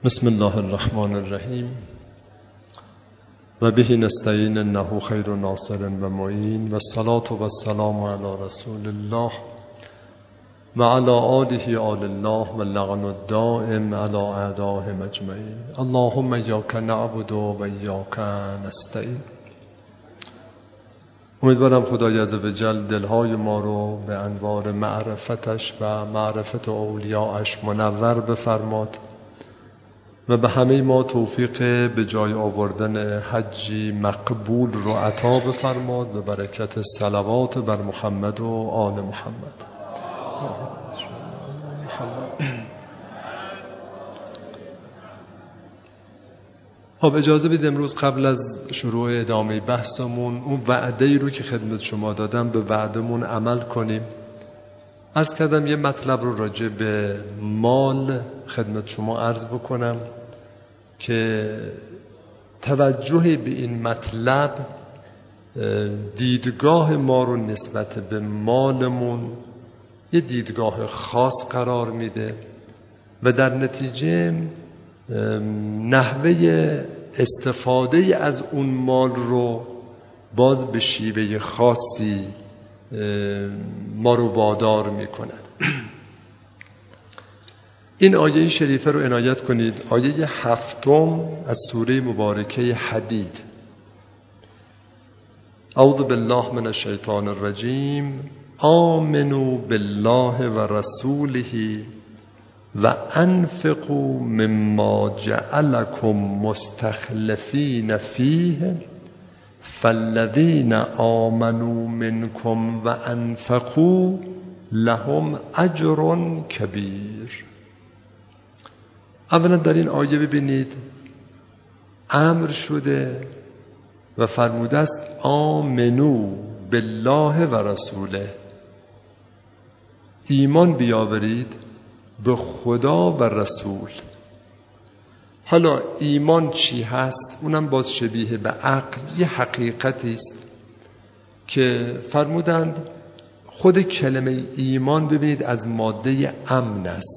بسم الله الرحمن الرحیم و به نستعین انه خیر ناصر و معین و الصلاة و السلام علی رسول الله و علی آله آل الله و اللعن الدائم علی اعدائهم اجمعین. اللهم ایاک نعبد و ایاک نستعین. امیدوارم خدای عزوجل دلهای ما رو به انوار معرفتش و معرفت اولیاءش منور بفرماد و به همه ما توفیق به جای آوردن حجی مقبول رو عطا بفرماد به برکت صلوات بر محمد و آل محمد. خب اجازه بدید امروز قبل از شروع ادامه بحثمون اون وعده‌ای رو که خدمت شما دادم به وعدمون عمل کنیم. عرض کردم یه مطلب رو راجع به مال خدمت شما عرض بکنم که توجه به این مطلب دیدگاه ما رو نسبت به مالمون یه دیدگاه خاص قرار میده و در نتیجه نحوه استفاده از اون مال رو باز به شیوه خاصی ما رو وادار میکنه. این آیه شریفه رو عنایت کنید، آیه 7 از سوره مبارکه حدید. اعوذ بالله من الشیطان الرجیم. آمنوا بالله و رسوله و انفقوا مما جعلكم مستخلفین فیه فالذین آمنوا منکم و انفقوا لهم اجر کبیر. اولا در این آیه ببینید امر شده و فرموده است آمنو بالله و رسوله، ایمان بیاورید به خدا و رسول. حالا ایمان چی هست؟ اونم باز شبیه به عقل، یه حقیقتی است که فرمودند خود کلمه ایمان ببینید از ماده امن است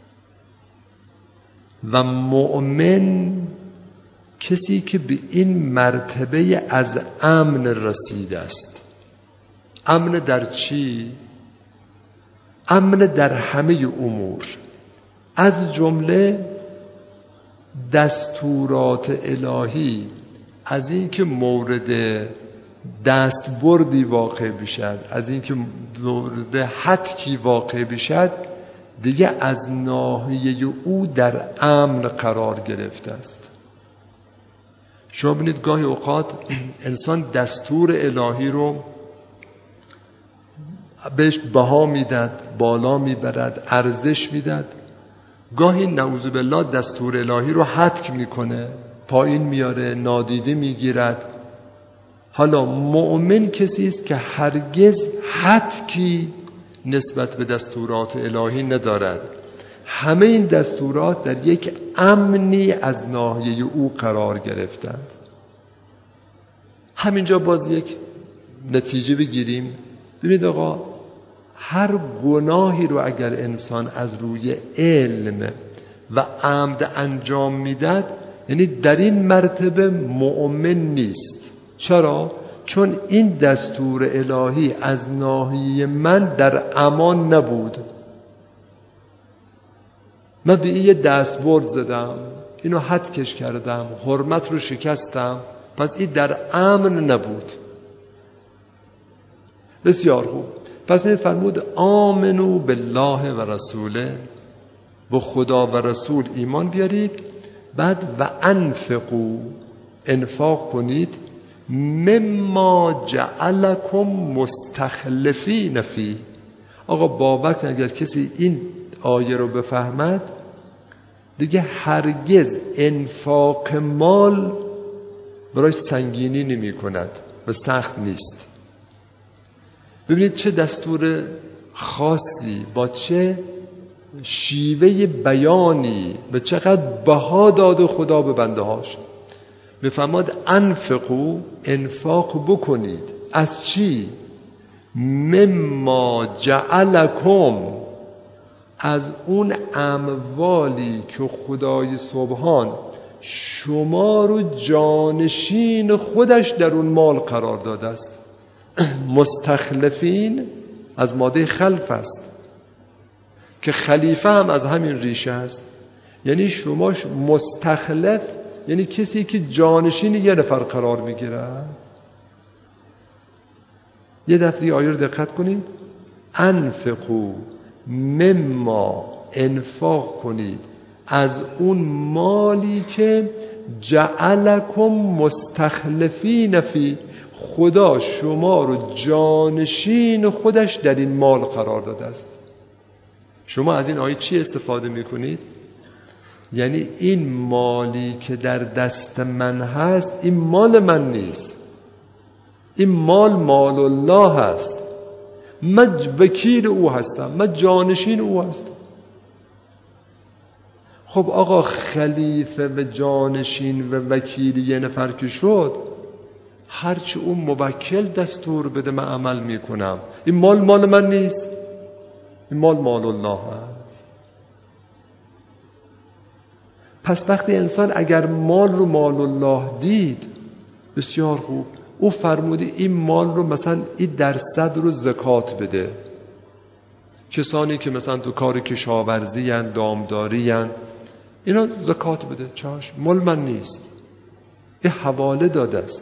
و مؤمن کسی که به این مرتبه از امن رسیده است. امن در چی؟ امن در همه امور، از جمله دستورات الهی، از این که مورد دستبردی واقع بشد، از این که مورد حتکی واقع بشد، دیگه از ناحیه او در امن قرار گرفته است. شما ببینید گاهی اوقات انسان دستور الهی رو بهش بها میداد، بالا میبرد، ارزش میداد. گاهی نعوذ بالله دستور الهی رو حتک میکنه، پایین میاره، نادیده میگیرد. حالا مؤمن کسی است که هرگز حتکی نسبت به دستورات الهی ندارد. همه این دستورات در یک امنی از ناحیه او قرار گرفتند. همینجا باز یک نتیجه بگیریم. ببینید آقا، هر گناهی رو اگر انسان از روی علم و عمد انجام میداد، یعنی در این مرتبه مؤمن نیست. چرا؟ چون این دستور الهی از ناحیه من در امان نبود. من به این یه دستبرد زدم، اینو حدکش کردم، حرمت رو شکستم، پس این در امن نبود. بسیار خوب. پس می فرمود آمنو بالله و رسوله، به خدا و رسول ایمان بیارید، بعد و انفقو، انفاق کنید، مما جعلکم مستخلفین فی. آقا باور اگر کسی این آیه رو بفهمد دیگه هرگز انفاق مال برای سنگینی نمی کند و سخت نیست. ببینید چه دستور خاصی، با چه شیوه بیانی، به چقدر بها داده خدا به بنده هاش. میفرماد انفقو، انفاق بکنید. از چی؟ مما جعلکم، از اون اموالی که خدای سبحان شما رو جانشین خودش در اون مال قرار داده است. مستخلفین از ماده خلف است که خلیفه هم از همین ریشه است. یعنی شما مستخلف یعنی کسی که جانشین یه نفر قرار میگیره. یه دفعه آیه رو دقت کنید. انفقوا مما، انفاق کنید از اون مالی که جعلکم مستخلفین فی، خدا شما رو جانشین خودش در این مال قرار داده است. شما از این آیه چی استفاده میکنید؟ یعنی این مالی که در دست من هست این مال من نیست، این مال الله هست. من وکیل او هستم، من جانشین او هستم. خب آقا خلیفه و جانشین و وکیل یه نفر که شد، هرچی اون موکل دستور بده من عمل میکنم. این مال من نیست، این مال الله هست. پس وقتی انسان اگر مال رو مال الله دید، بسیار خوب، او فرموده این مال رو مثلا این درصد رو زکات بده. کسانی که مثلا تو کار کشاورزی ان، دامداری ان، اینا زکات بده. چشم، مال من نیست، این حواله داده است.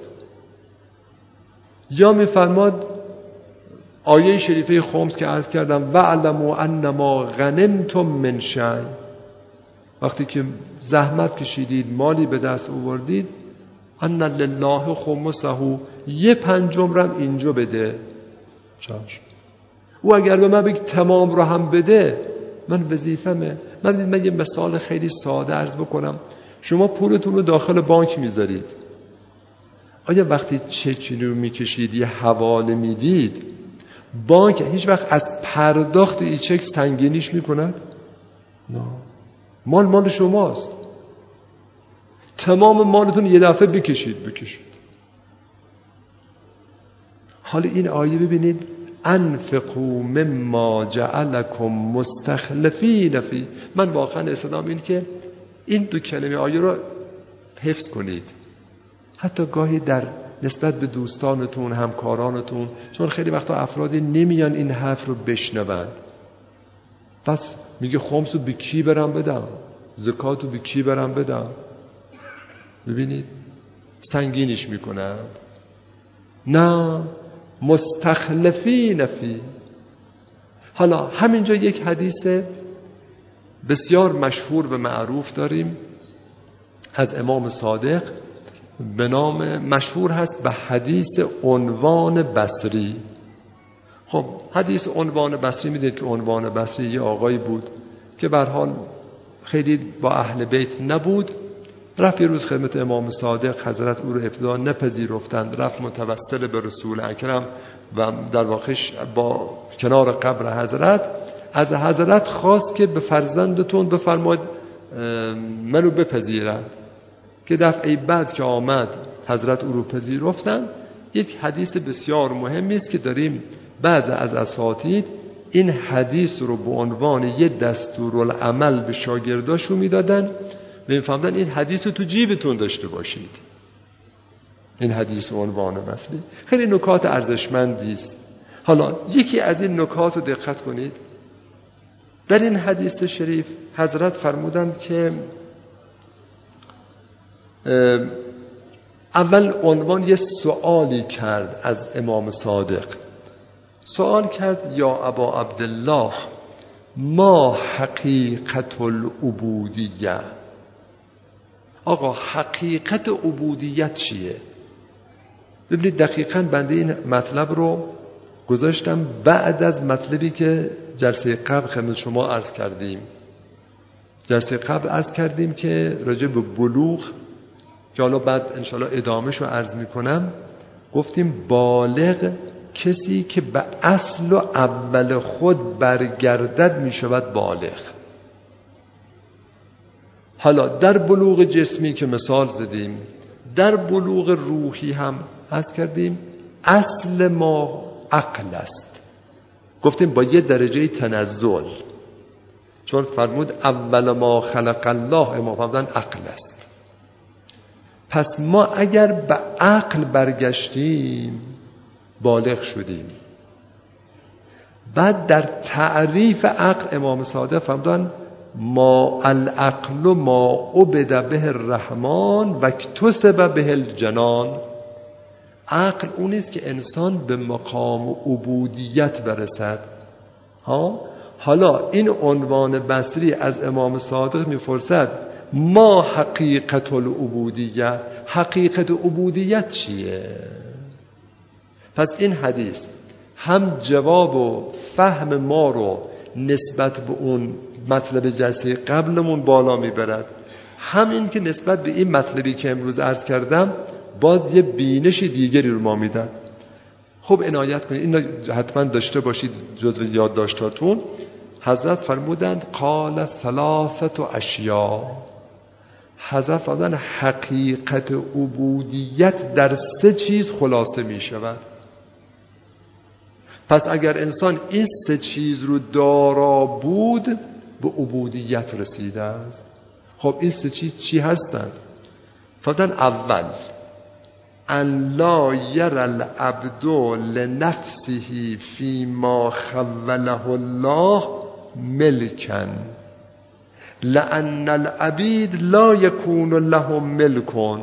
یا میفرماد آیه شریفه خمس که عرض کردم وَاعْلَمُوا أَنَّمَا غَنِمْتُم مِّن شَیْءٍ، وقتی که زحمت کشیدید مالی به دست آوردید، ان لله خمسه، 1/5 رم اینجا بده. چشم. او اگر به من بگه تمام رو هم بده، من وظیفمه. من یه مثال خیلی ساده عرض بکنم. شما پولتون رو داخل بانک میذارید. آیا وقتی چک رو میکشید یه حواله میدید، بانک هیچ وقت از پرداخت این چک سنگینیش میکنه؟ نه. مال شماست. تمام مالتون یه دفعه بکشید. حالا این آیه ببینید، انفقوا مما جعلکم مستخلفین فی. من واقعا استدام این که این دو کلمه آیه رو حفظ کنید، حتی گاهی در نسبت به دوستانتون، همکارانتون، چون خیلی وقتا افرادی نمیان این حرف رو بشنون. پس میگه خمسو به کی برم بدم، زکاتو به کی برم بدم. ببینید سنگینش میکنن. نه، مستخلفین فی. حالا همینجا یک حدیث بسیار مشهور و معروف داریم از امام صادق به نام، مشهور هست به حدیث عنوان بصری. خب حدیث عنوان بصری، میدونید که عنوان بصری یه آقایی بود که به هر حال خیلی با اهل بیت نبود. رفت یه روز خدمت امام صادق، حضرت او رو ابتدا نپذیرفتند، رفت متوسل به رسول اکرم و در واقع با کنار قبر حضرت از حضرت خواست که به فرزندتون بفرماید منو بپذیرند. که دفعه بعد که آمد حضرت او رو پذیرفتند. یک حدیث بسیار مهمی است که داریم بعض از اساتید این حدیث رو به عنوان یه دستورالعمل به شاگرداشون میدادن و میفهمدن این حدیث رو تو جیبتون داشته باشید. این حدیث عنوان بصری خیلی نکات ارزشمندی است. حالا یکی از این نکات رو دقت کنید. در این حدیث شریف حضرت فرمودند که اول عنوان یه سوالی کرد از امام صادق. سوال کرد یا ابا عبدالله ما حقیقت العبودیه؟ آقا حقیقت عبودیت چیه؟ ببینید دقیقاً بنده این مطلب رو گذاشتم بعد از مطلبی که جلسه قبل خدمت شما عرض کردیم. جلسه قبل عرض کردیم که راجع به بلوغ، که حالا بعد انشاءالله ادامهشو عرض میکنم، گفتیم بالغ کسی که به اصل و اول خود برگردد میشود بالغ. حالا در بلوغ جسمی که مثال زدیم، در بلوغ روحی هم عرض کردیم اصل ما عقل است. گفتیم با یه درجه تنزل، چون فرمود اول ما خلق الله، امام فرمودن عقل است. پس ما اگر به عقل برگشتیم بالغ شدیم. بعد در تعریف عقل امام صادق فرمودن ما العقل ما عبد به الرحمن و اکتسب به الجنان. عقل اون است که انسان به مقام عبودیت برسد. حالا این عنوان بصری از امام صادق میپرسد ما حقیقت العبودیه، حقیقت عبودیت چیه؟ پس این حدیث هم جواب و فهم ما رو نسبت به اون مطلب جلسه قبلمون بالا میبرد، هم این که نسبت به این مطلبی که امروز عرض کردم باز یه بینش دیگری رو ما میدن. خب عنایت کنید، این حتما داشته باشید جزو یادداشتاتون. حضرت فرمودند قال ثلاثه اشیاء، حضرت فرمودند حقیقت عبودیت در 3 چیز خلاصه می شود. پس اگر انسان این 3 چیز رو دارا بود به عبودیت رسیده است. خب این 3 چیز چی هستند؟ فرمودند اول ان لا یر العبد لنفسه فیما خوله الله ملکا لان العبید لا یکون لهم ملک.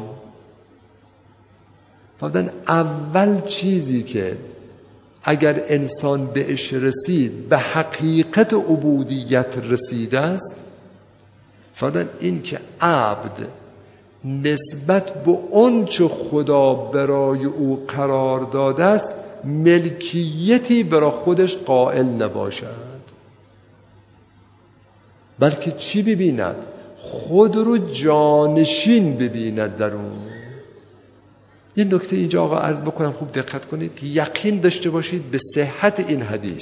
فرمودند اول چیزی که اگر انسان بهش رسید به حقیقت عبودیت رسیده است، فرمودند این که عبد نسبت به اون چه خدا برای او قرار داده است ملکیتی برای خودش قائل نباشد، بلکه چی ببیند؟ خود رو جانشین ببیند در اون. یه نکته اینجا آقا عرض بکنم، خوب دقت کنید که یقین داشته باشید به صحت این حدیث.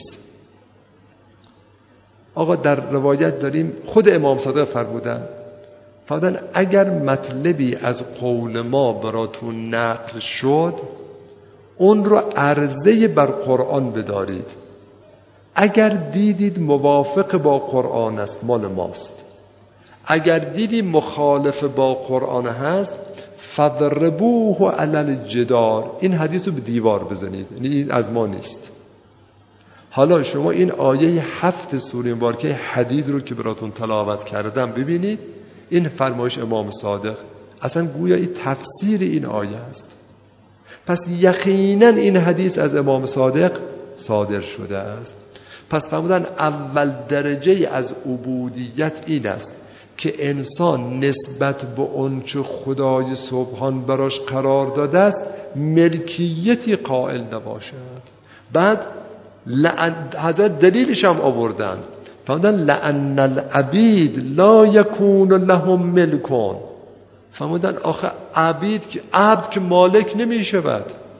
آقا در روایت داریم خود امام صادق فرمودن اگر مطلبی از قول ما براتون نقل شد اون رو عرضه بر قرآن بدارید، اگر دیدید موافق با قرآن است مال ماست، اگر دیدید مخالف با قرآن هست فضربوه علی الجدار، این حدیث رو به دیوار بزنید، این از ما نیست. حالا شما این آیه 7 سوره مبارکه حدید رو که براتون تلاوت کردم ببینید، این فرمایش امام صادق اصلا گویا این تفسیر این آیه است. پس یقینا این حدیث از امام صادق صادر شده است. پس فرمودن اول درجه از عبودیت این است که انسان نسبت به اون چه خدای سبحان براش قرار داده است ملکیتی قائل نباشد. بعد حضرت دلیلش هم آوردند، فرمودن لأن العبید لا یکون لهم ملکون. فرمودن آخه عبد که مالک نمی شود.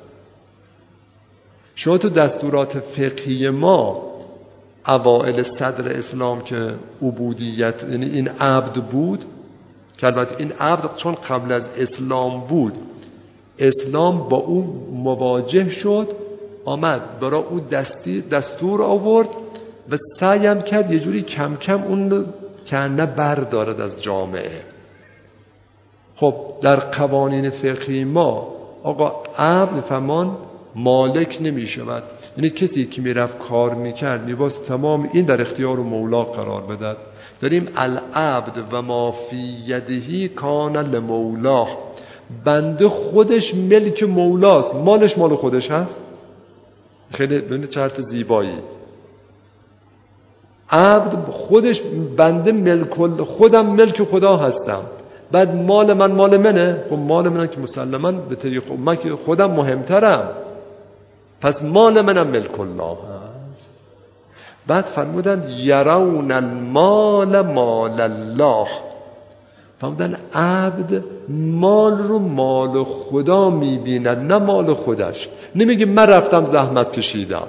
شما تو دستورات فقهی ما اوائل صدر اسلام که عبودیت یعنی این عبد بود، که البته این عبد چون قبل از اسلام بود، اسلام با او مواجه شد، آمد برای او دستور آورد و سعی هم کرد یه جوری کم کم اون کنه بردارد از جامعه. خب در قوانین فقهی ما آقا عبد فرمان مالک نمی شود، یعنی کسی که میرفت کار میکرد میباست تمام این در اختیار مولا قرار بدد. داریم العبد و ما فی یده کان لمولاه، بنده خودش ملک مولاست، مالش مال خودش هست. خیلی ببینید چه حرف زیبایی. عبد خودش بنده خودم ملک خدا هستم، بعد مال من مال منه. خب مال منه که مسلماً به طریق من که خودم مهمترم، پس مال منم ملک الله هست. بعد فرمودند یرون المال مال الله، فرمودند عبد مال رو مال خدا میبیند نه مال خودش. نمیگه من رفتم زحمت کشیدم،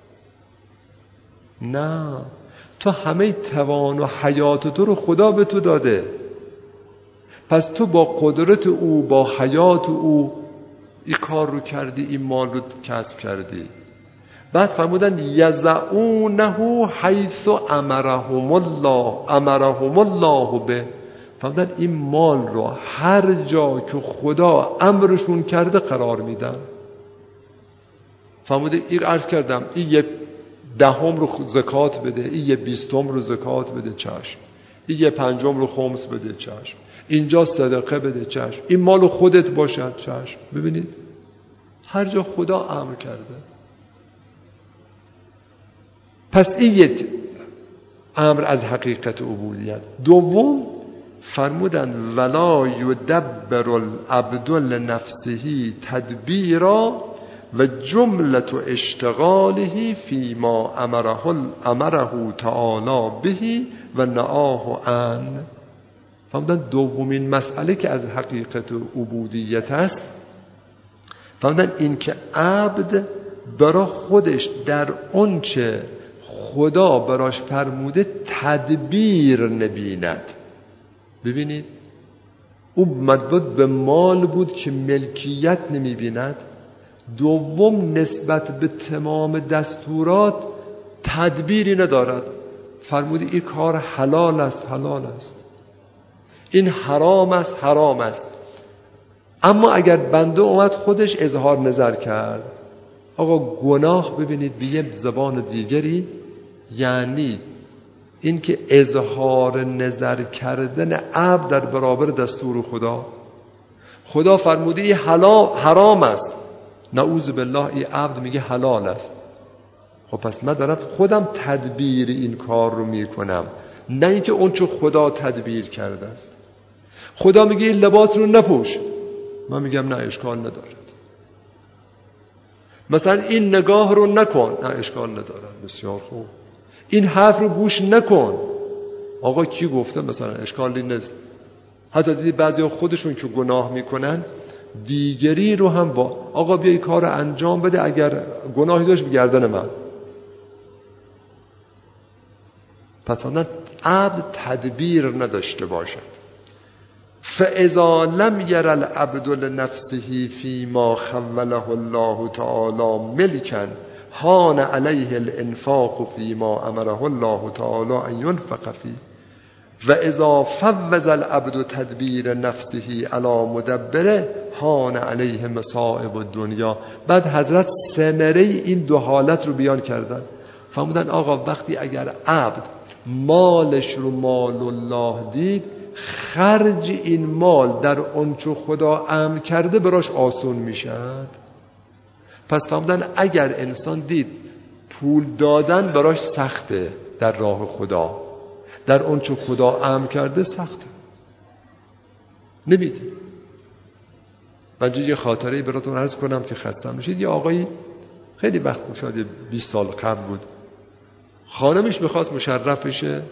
نه، تو همه توان و حیات تو رو خدا به تو داده، پس تو با قدرت او با حیات او این کار رو کردی، این مال رو کسب کردی. بعد فرمودن یزعونه حیث امرهم الله به. فرمودن این مال رو هر جا که خدا امرشون کرده قرار میدن. فرموده این عرض کردم این یه 10 رو زکات بده، این یه 20 رو زکات بده، چشم. این یه 5 رو خمس بده، چشم. اینجا صدقه بده، چشم. این مال خودت باشد، چشم. ببینید هر جا خدا امر کرده. پس این یک امر از حقیقت عبودیت. دوم فرمودن ولا یدبر العبد لنفسه تدبیرا و جملة اشتغاله فيما امره تعالی به و نهاه عنه. فرمودن دومین مسئله که از حقیقت عبودیت است، فرمودن این که عبد برای خودش در آنچه خدا براش فرموده تدبیر نبیند. ببینید او مدبود به مال بود که ملکیت نمیبیند. دوم نسبت به تمام دستورات تدبیری ندارد. فرموده این کار حلال است، حلال است، این حرام است، حرام است. اما اگر بنده اومد خودش اظهار نظر کرد، آقا گناه، ببینید به یه زبان دیگری یعنی این که اظهار نظر کردن عبد در برابر دستور خدا فرموده این حرام است، نعوذ بالله این عبد میگه حلال است. خب پس من دارم خودم تدبیر این کار رو میکنم، نه اینکه اون چه خدا تدبیر کرده است. خدا میگه این لباس رو نپوش، من میگم نه اشکال ندارد. مثلا این نگاه رو نکن، نه اشکال ندارد، بسیار خوب. این حرف رو گوش نکن، آقا کی گفته مثلا اشکالی نیست. حتی دیدی بعضی خودشون که گناه میکنن دیگری رو هم با آقا بیا این کار رو انجام بده، اگر گناهی داشت بگردن من. پس آنها عبد تدبیر نداشته باشد. فاذا لم یر العبد لنفسه فيما خوله الله تعالی ملکا هان علیه الانفاق فيما امره الله تعالی ان ينفق فيه و اذا فوض العبد تدبیر نفسه علی مدبره هان علیه مصائب الدنیا. بعد حضرت ثمره این دو حالت رو بیان کردن. فرمودن آقا وقتی اگر عبد مالش رو مال الله دید، خرج این مال در آنچه خدا امر کرده براش آسون میشد. پس فرمودن اگر انسان دید پول دادن براش سخته در راه خدا، در اون چه خدا امر کرده سخته، نمیده. من یه خاطره براتون عرض کنم که خستم میشید. یه آقایی خیلی وقت شاید 20 سال قبل بود، خانمش میخواست مشرف بشه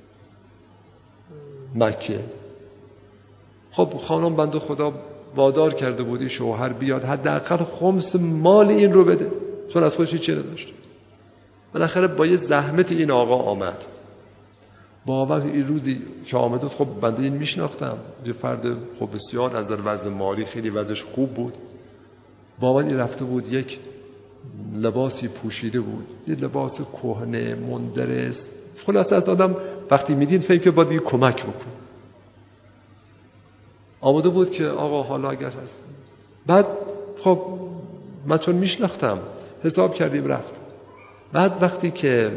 مکه. خب خانم بنده خدا وادار کرده بودی شوهر بیاد حداقل خمس مال این رو بده، چون از خودش چیزی نداشت. بالاخره با یه زحمت این آقا آمد. با وقت این روزی که آمد خب بنده این میشناختم، یه فرد خب بسیار از نظر وضع مالی خیلی وضعش خوب بود. با وقت این رفته بود یک لباسی پوشیده بود، یه لباس کهنه مندرس. خلاصه از آدم وقتی میدین فکر که باید کمک بکن. آمده بود که آقا حالا اگر هست. بعد خب من چون میشناختم حساب کردیم رفت. بعد وقتی که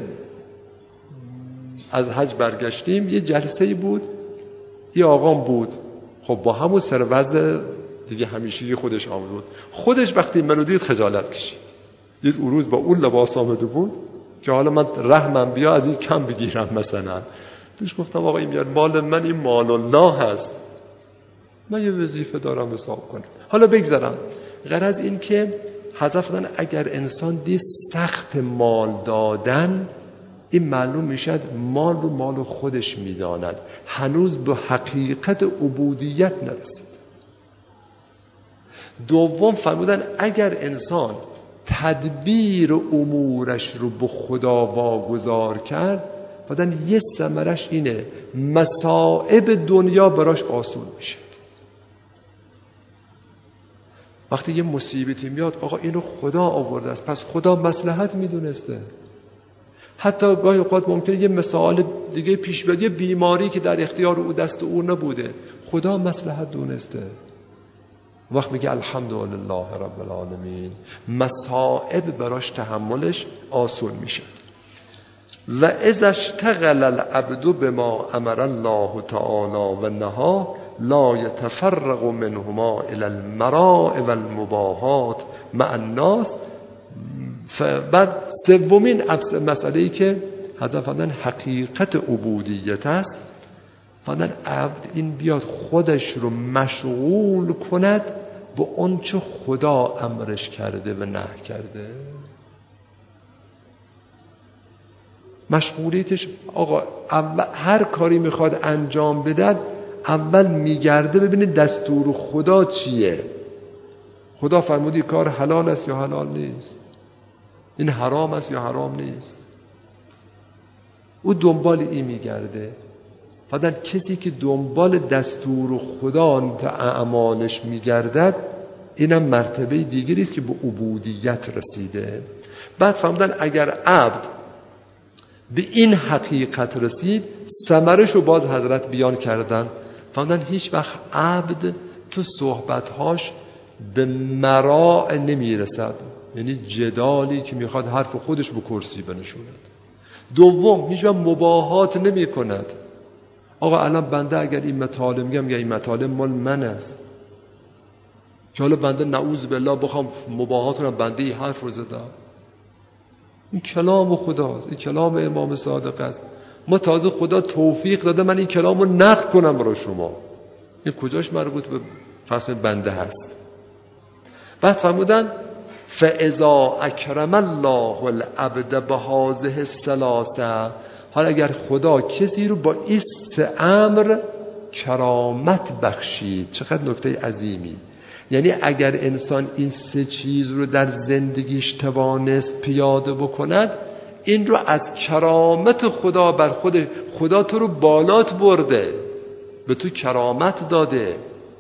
از حج برگشتیم یه جلسه‌ای بود، یه آقام بود خب با همون سر وضع دیگه همیشگی خودش آمده بود. خودش وقتی منو دید خجالت کشید. دید اون روز با اون لباس آمده بود که حالا من رحمم بیا از این کم بگیرم مثلا. توش گفتم آقا این مال من، این مال الله هست، من یه وظیفه دارم حساب کنم. حالا بگذارم. غرض این که حضرت فرمودن اگر انسان دید سخت مال دادن، این معلوم میشد مال رو مال خودش میداند، هنوز به حقیقت عبودیت نرسید. دوم فرمودن اگر انسان تدبیر امورش رو به خدا واگذار کرد، فرمودن یه ثمرش اینه مصائب دنیا براش آسون میشه. وقتی یه مصیبتی میاد آقا اینو خدا آورده است، پس خدا مصلحت میدونسته. حتی گاهی اوقات ممکنه یه مثال دیگه پیش بیاد، یه بیماری که در اختیار او دست او نبوده، خدا مصلحت دونسته. وقت میگه الحمدلله رب العالمین، مصائب براش تحملش آسون میشه. و اذا اشتغل العبد بما امر الله تعالی و نهى لا يتفرغ منهما الى المراء والمباحات مع الناس. بعد سومین مسئله‌ای که حضرت فرمودن حقیقت عبودیت است، فرمودن عبد این بیاد خودش رو مشغول کند با اون چه خدا امرش کرده و نهی کرده. مشغولیتش آقا هر کاری میخواد انجام بده اول میگرده ببینه دستور خدا چیه. خدا فرمودی کار حلال است یا حلال نیست، این حرام است یا حرام نیست، او دنبال این میگرده. فقط کسی که دنبال دستور خدا تا اعمالش میگردد، اینم مرتبه دیگری است که به عبودیت رسیده. بعد فهمیدن اگر عبد به این حقیقت رسید، ثمرش رو باز حضرت بیان کردن. فهمیدن هیچ وقت عبد تو صحبتهاش به مراء نمیرسد، یعنی جدالی که میخواد حرف خودش به کرسی بنشوند. دوم، هیچ وقت مباحات نمی کند. آقا الان بنده اگر این مطالب میگم یا این مطالب مال من است، که حالا بنده نعوذ بالله بخوام مباحات رو بنده این حرف رو زدم، این کلام خداست، این کلام امام صادق است. ما تازه خدا توفیق داده من این کلام رو نقل کنم برای شما، این کجاش مربوط به فصل بنده هست؟ بعد فرمودن فاذا اکرم الله العبد بهذه الثلاثه، حالا اگر خدا کسی رو با این سه امر کرامت بخشید، چقدر نکته عظیمی. یعنی اگر انسان این سه چیز رو در زندگیش توانست پیاده بکند، این رو از کرامت خدا بر خدا تو رو بالات برده، به تو کرامت داده.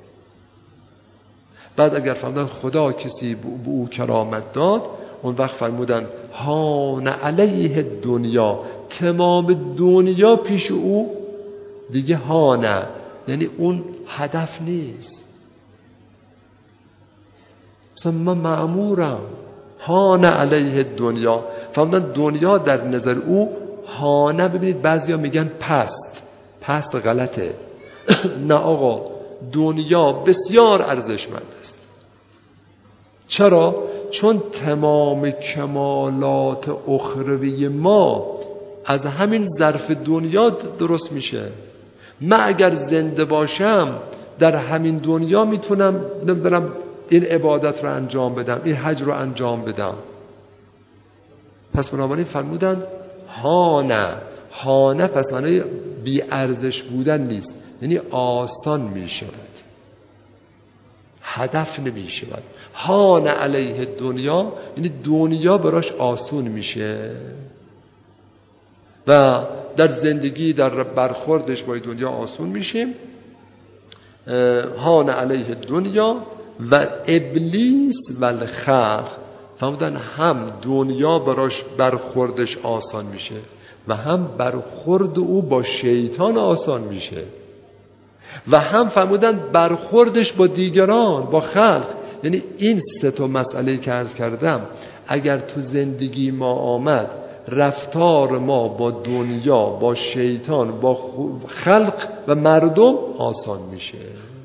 بعد اگر فرمودن خدا کسی به او کرامت داد، اون وقت فرمودن هان علیه دنیا، تمام دنیا پیش او دیگه هانه، یعنی اون هدف نیست. مثلا من مأمورم، هان علیه دنیا. فرمودن دنیا در نظر او هانه. ببینید بعضیا میگن پست غلطه. نه آقا، دنیا بسیار ارزشمند است. چرا؟ چون تمام کمالات اخروی ما از همین ظرف دنیا درست میشه. من اگر زنده باشم در همین دنیا میتونم نمیدونم این عبادت رو انجام بدم، این حج رو انجام بدم. پس بنابراین فرمودن هانه پس معنی بی ارزش بودن نیست، یعنی آسان میشود، هدف نمیشود. هان علیه دنیا یعنی دنیا براش آسون میشه و در زندگی در برخوردش با دنیا آسون میشه. هان علیه دنیا و ابلیس و الخلق، فرمودن هم دنیا براش برخوردش آسان میشه و هم برخورد او با شیطان آسان میشه و هم فرمودن برخوردش با دیگران، با خلق. یعنی این سه تا مسئله که عرض کردم اگر تو زندگی ما آمد، رفتار ما با دنیا، با شیطان، با خلق و مردم آسان میشه.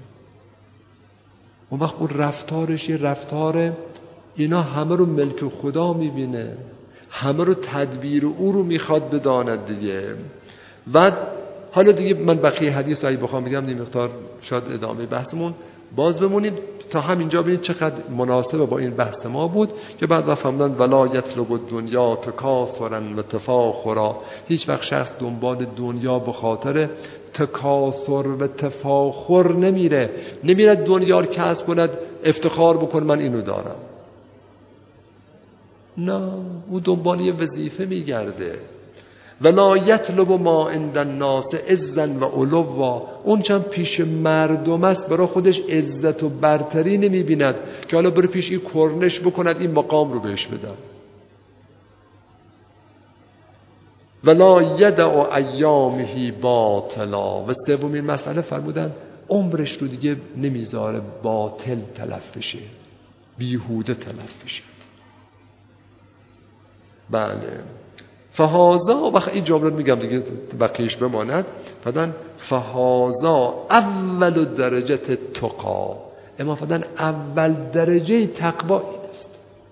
اون وقت اون رفتارش یه رفتار اینا همه رو ملک خدا میبینه، همه رو تدبیر او رو میخواد بداند دیگه. و حالا دیگه من بقیه حدیث اگه بخوام بگم این مقدار شاید ادامه بحثمون باز بمونیم تا همینجا. ببینید چقدر مناسبه با این بحث ما بود که بعد فهمیدن ولا یطلب الدنیا تکاثرا و تفاخرا. هیچ وقت شخص دنبال دنیا به خاطر تکاثر و تفاخر نمیره دنیا رو کسب کند افتخار بکنه من اینو دارم. نه، او دنبال یه وظیفه میگرده ولا یطلب ما عند الناس عزا و علوا، اون چند پیش مردم است برای خودش عزت و برتری نمیبیند که حالا بره پیش این کرنش بکند این مقام رو بهش بدن. ولا یدع ایامه باطلا، و سومین مسئله فرمودن عمرش رو دیگه نمیذاره باطل تلف بشه، بیهوده تلف بشه. بله فهازا، وقت این جمله میگم دیگه بقیش بماند، فدن فهازا اول درجه تقا، اما فدن اول درجه تقوا این است.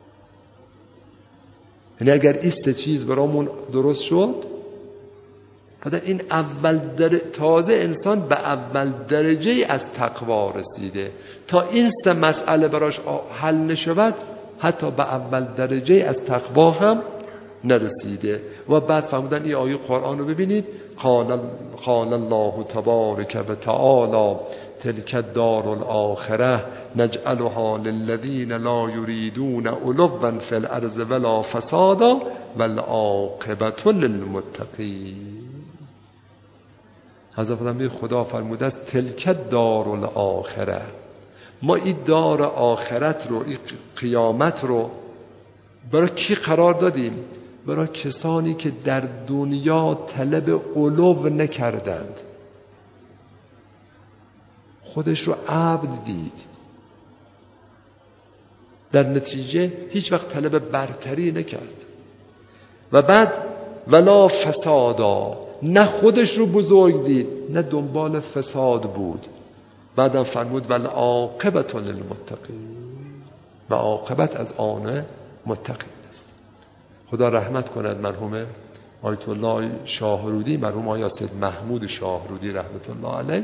یعنی اگر ایست چیز برامون درست شد، فدن این اول تازه انسان به اول درجه از تقوا رسیده. تا این سه مسئله براش حل نشود حتی به اول درجه از تقوا هم نرسیده. و بعد فرمودن این آیه قرآن رو ببینید، قال الله تبارک و تعالی تلک الدار الاخره نجعلها للذین لا یریدون علوا فی الارض ولا فسادا والعاقبة للمتقین. حضرت خدا فرموده است تلک الدار الاخره، ما این دار آخرت رو، این قیامت رو برای کی قرار دادیم؟ برای کسانی که در دنیا طلب علو نکردند، خودش رو عبد دید، در نتیجه هیچ وقت طلب برتری نکرد. و بعد ولا فسادا، نه خودش رو بزرگ دید نه دنبال فساد بود. بعدم فرمود والعاقبة للمتقین، و عاقبت از آن متقین است. خدا رحمت کند مرحوم آیت الله شاهرودی، مرحوم آقای سید محمود شاهرودی رحمت الله علیه.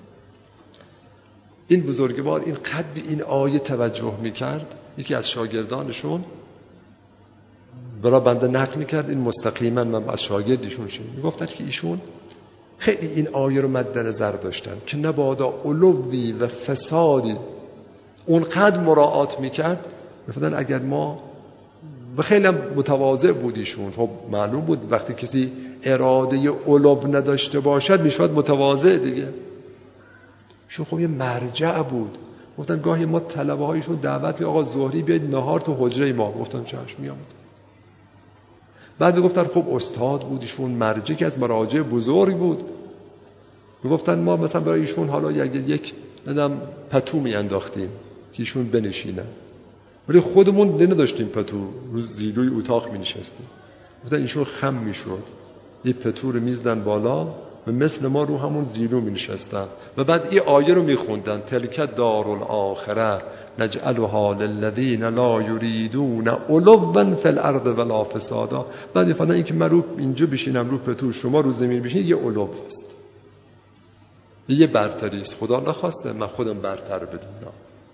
این بزرگوار این قد به این آیه توجه میکرد. یکی از شاگردانشون برای بنده نقل میکرد، این مستقیما من از شاگردشون شد، میگفتند که ایشون خیلی این آیه رو مد نظر داشتن که نبادا علوی و فسادی اونقدر مراعات میکرد. میفهمن اگر ما و خیلی متواضع بودیشون، خب معلوم بود وقتی کسی اراده علو نداشته باشد میشود متواضع دیگه. شون خب یه مرجع بود. گفتن گاهی ما طلبه هایشون دعوت آقا ظهری بیاید نهار تو حجره ما، گفتن چشم میام. بعد میگفتن خب استاد بودیشون، مرجع که از مراجع بزرگ بود. میگفتن ما مثلا برای ایشون حالا یک ندم پتو میانداختیم که ایشون بنشینن، ولی خودمون نداشتیم پتو، رو زیلوی اتاق می نشستیم. گفتن ایشون خم می شد، یه پتو رو میزدن بالا و مثل ما رو همون زیلو می نشستن و بعد این آیه رو می خوندن تلک الدار الاخره نجعلها للذین لا یریدون علوا فی الارض ولا فسادا. بعد میفهمن این که من رو اینجا بشینم رو پتو، شما رو زمین بشینید، یه علو است، یه برتری است. خدا نخواسته من خودم برتر بدونم.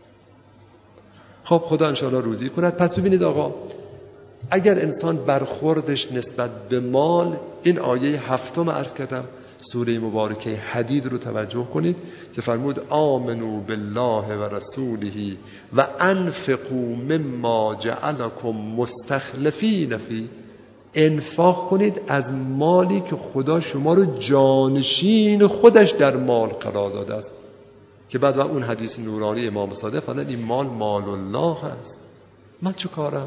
خب خدا انشاءالله روزی کند. پس ببینید آقا، اگر انسان برخوردش نسبت به مال، این آیه 7 عرض کردم سوره مبارکه حدید رو توجه کنید که فرمود آمنوا بالله و رسوله و انفقوا مما جعلکم مستخلفین فی، انفاق کنید از مالی که خدا شما رو جانشین خودش در مال قرار داده است. که بعد اون حدیث نورانی امام صادق فرمودند این مال مال الله هست، من چه کارم؟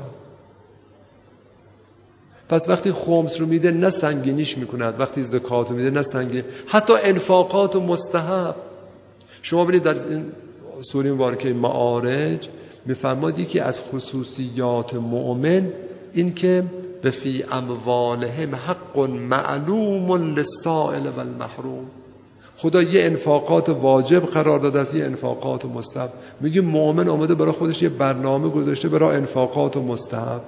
پس وقتی خمس رو میده نه سنگینیش میکند، وقتی زکات رو میده نه سنگین، حتی انفاقات و مستحب. شما ببینید در این سوره مبارکه معارج میفرماد که از خصوصیات مؤمن این که به فی اموالهم حق معلوم للسائل و المحروم. خدا یه انفاقات واجب قرار داده است، یه انفاقات مستحب. میگه مؤمن آمده برای خودش یه برنامه گذاشته برای انفاقات مستحب.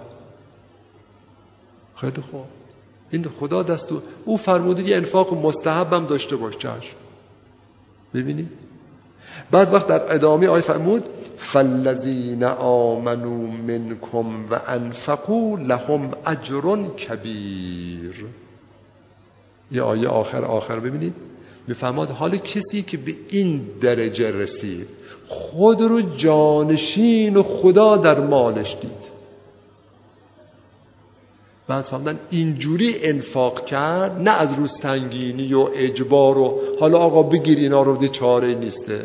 خیلی خوب، این خدا دستور او فرموده یه انفاق مستحب هم داشته باش، چشم. ببینید بعد وقت در ادامه آیه فرمود فالذین آمنوا منکم و انفقوا لهم اجر کبیر. یه آیه آخر ببینید میفرماد حال کسی که به این درجه رسید، خود رو جانشین و خدا در مالش دید، بعد فهمدن اینجوری انفاق کرد، نه از رو سنگینی و اجبار و حالا آقا بگیر اینا رو دی چاره نیسته.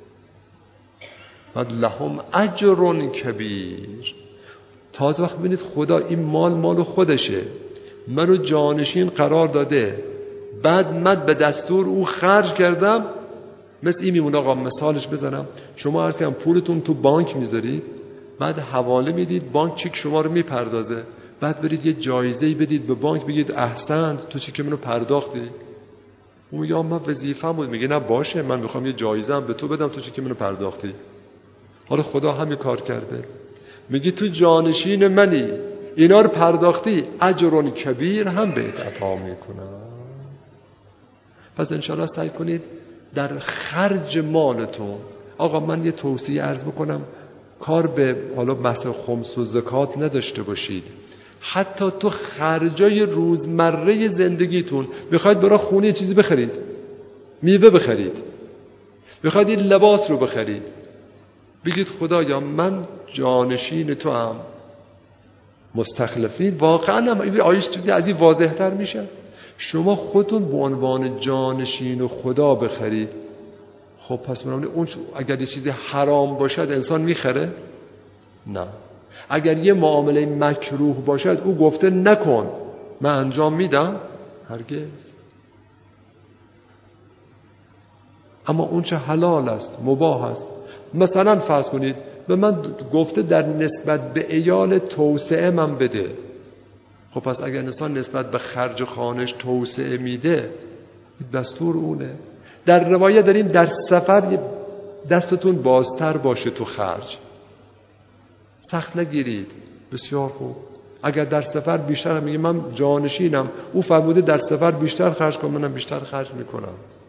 بعد لهم اجر کبیر. تازه وقت ببینید خدا این مال خودشه، منو جانشین قرار داده، بعد من به دستور او خرج کردم. مثل این میمونه آقا، مثالش بزنم، شما عرض کردم پولتون تو بانک میذارید، بعد حواله میدید، بانک چک شما رو میپردازه، بعد برید یه جایزه‌ای بدید به بانک، بگید احسنت تو چک منو پرداختی. اون میگه من وظیفه‌م بود. میگه نه باشه، من میخوام یه جایزه هم به تو بدم، تو چک منو پرداختی. حالا خدا همین کار کرده، میگه تو جانشین منی، اینا رو پرداختی، اجر کبیر هم بهت عطا میکنم. پس انشاءالله سعی کنید در خرج مالتون، آقا من یه توصیه عرض بکنم، کار به حالا بحث خمس و زکات نداشته باشید، حتی تو خرجای روزمره زندگیتون میخواید برای خونه چیزی بخرید، میوه بخرید، میخواید این لباس رو بخرید، بگید خدایا من جانشین تو هم، مستخلفین. واقعا هم آیش تو از این واضح تر میشه. شما خودتون به عنوان جانشین و خدا بخرید، خب پس من اون اگر یه چیزی حرام باشد انسان میخره؟ نه. اگر یه معامله مکروه باشد او گفته نکن، من انجام میدم؟ هرگز. اما اون چه حلال است، مباح است، مثلا فرض کنید به من گفته در نسبت به عیال توسعه من بده، خب پس اگر انسان نسبت به خرج خانش توسعه میده، دستور اونه. در روایت داریم در سفر دستتون بازتر باشه تو خرج، سخت نگیرید. بسیار خوب. اگر در سفر بیشتر، میگه من جانشینم، او فرموده در سفر بیشتر خرج کن، منم بیشتر خرج میکنم.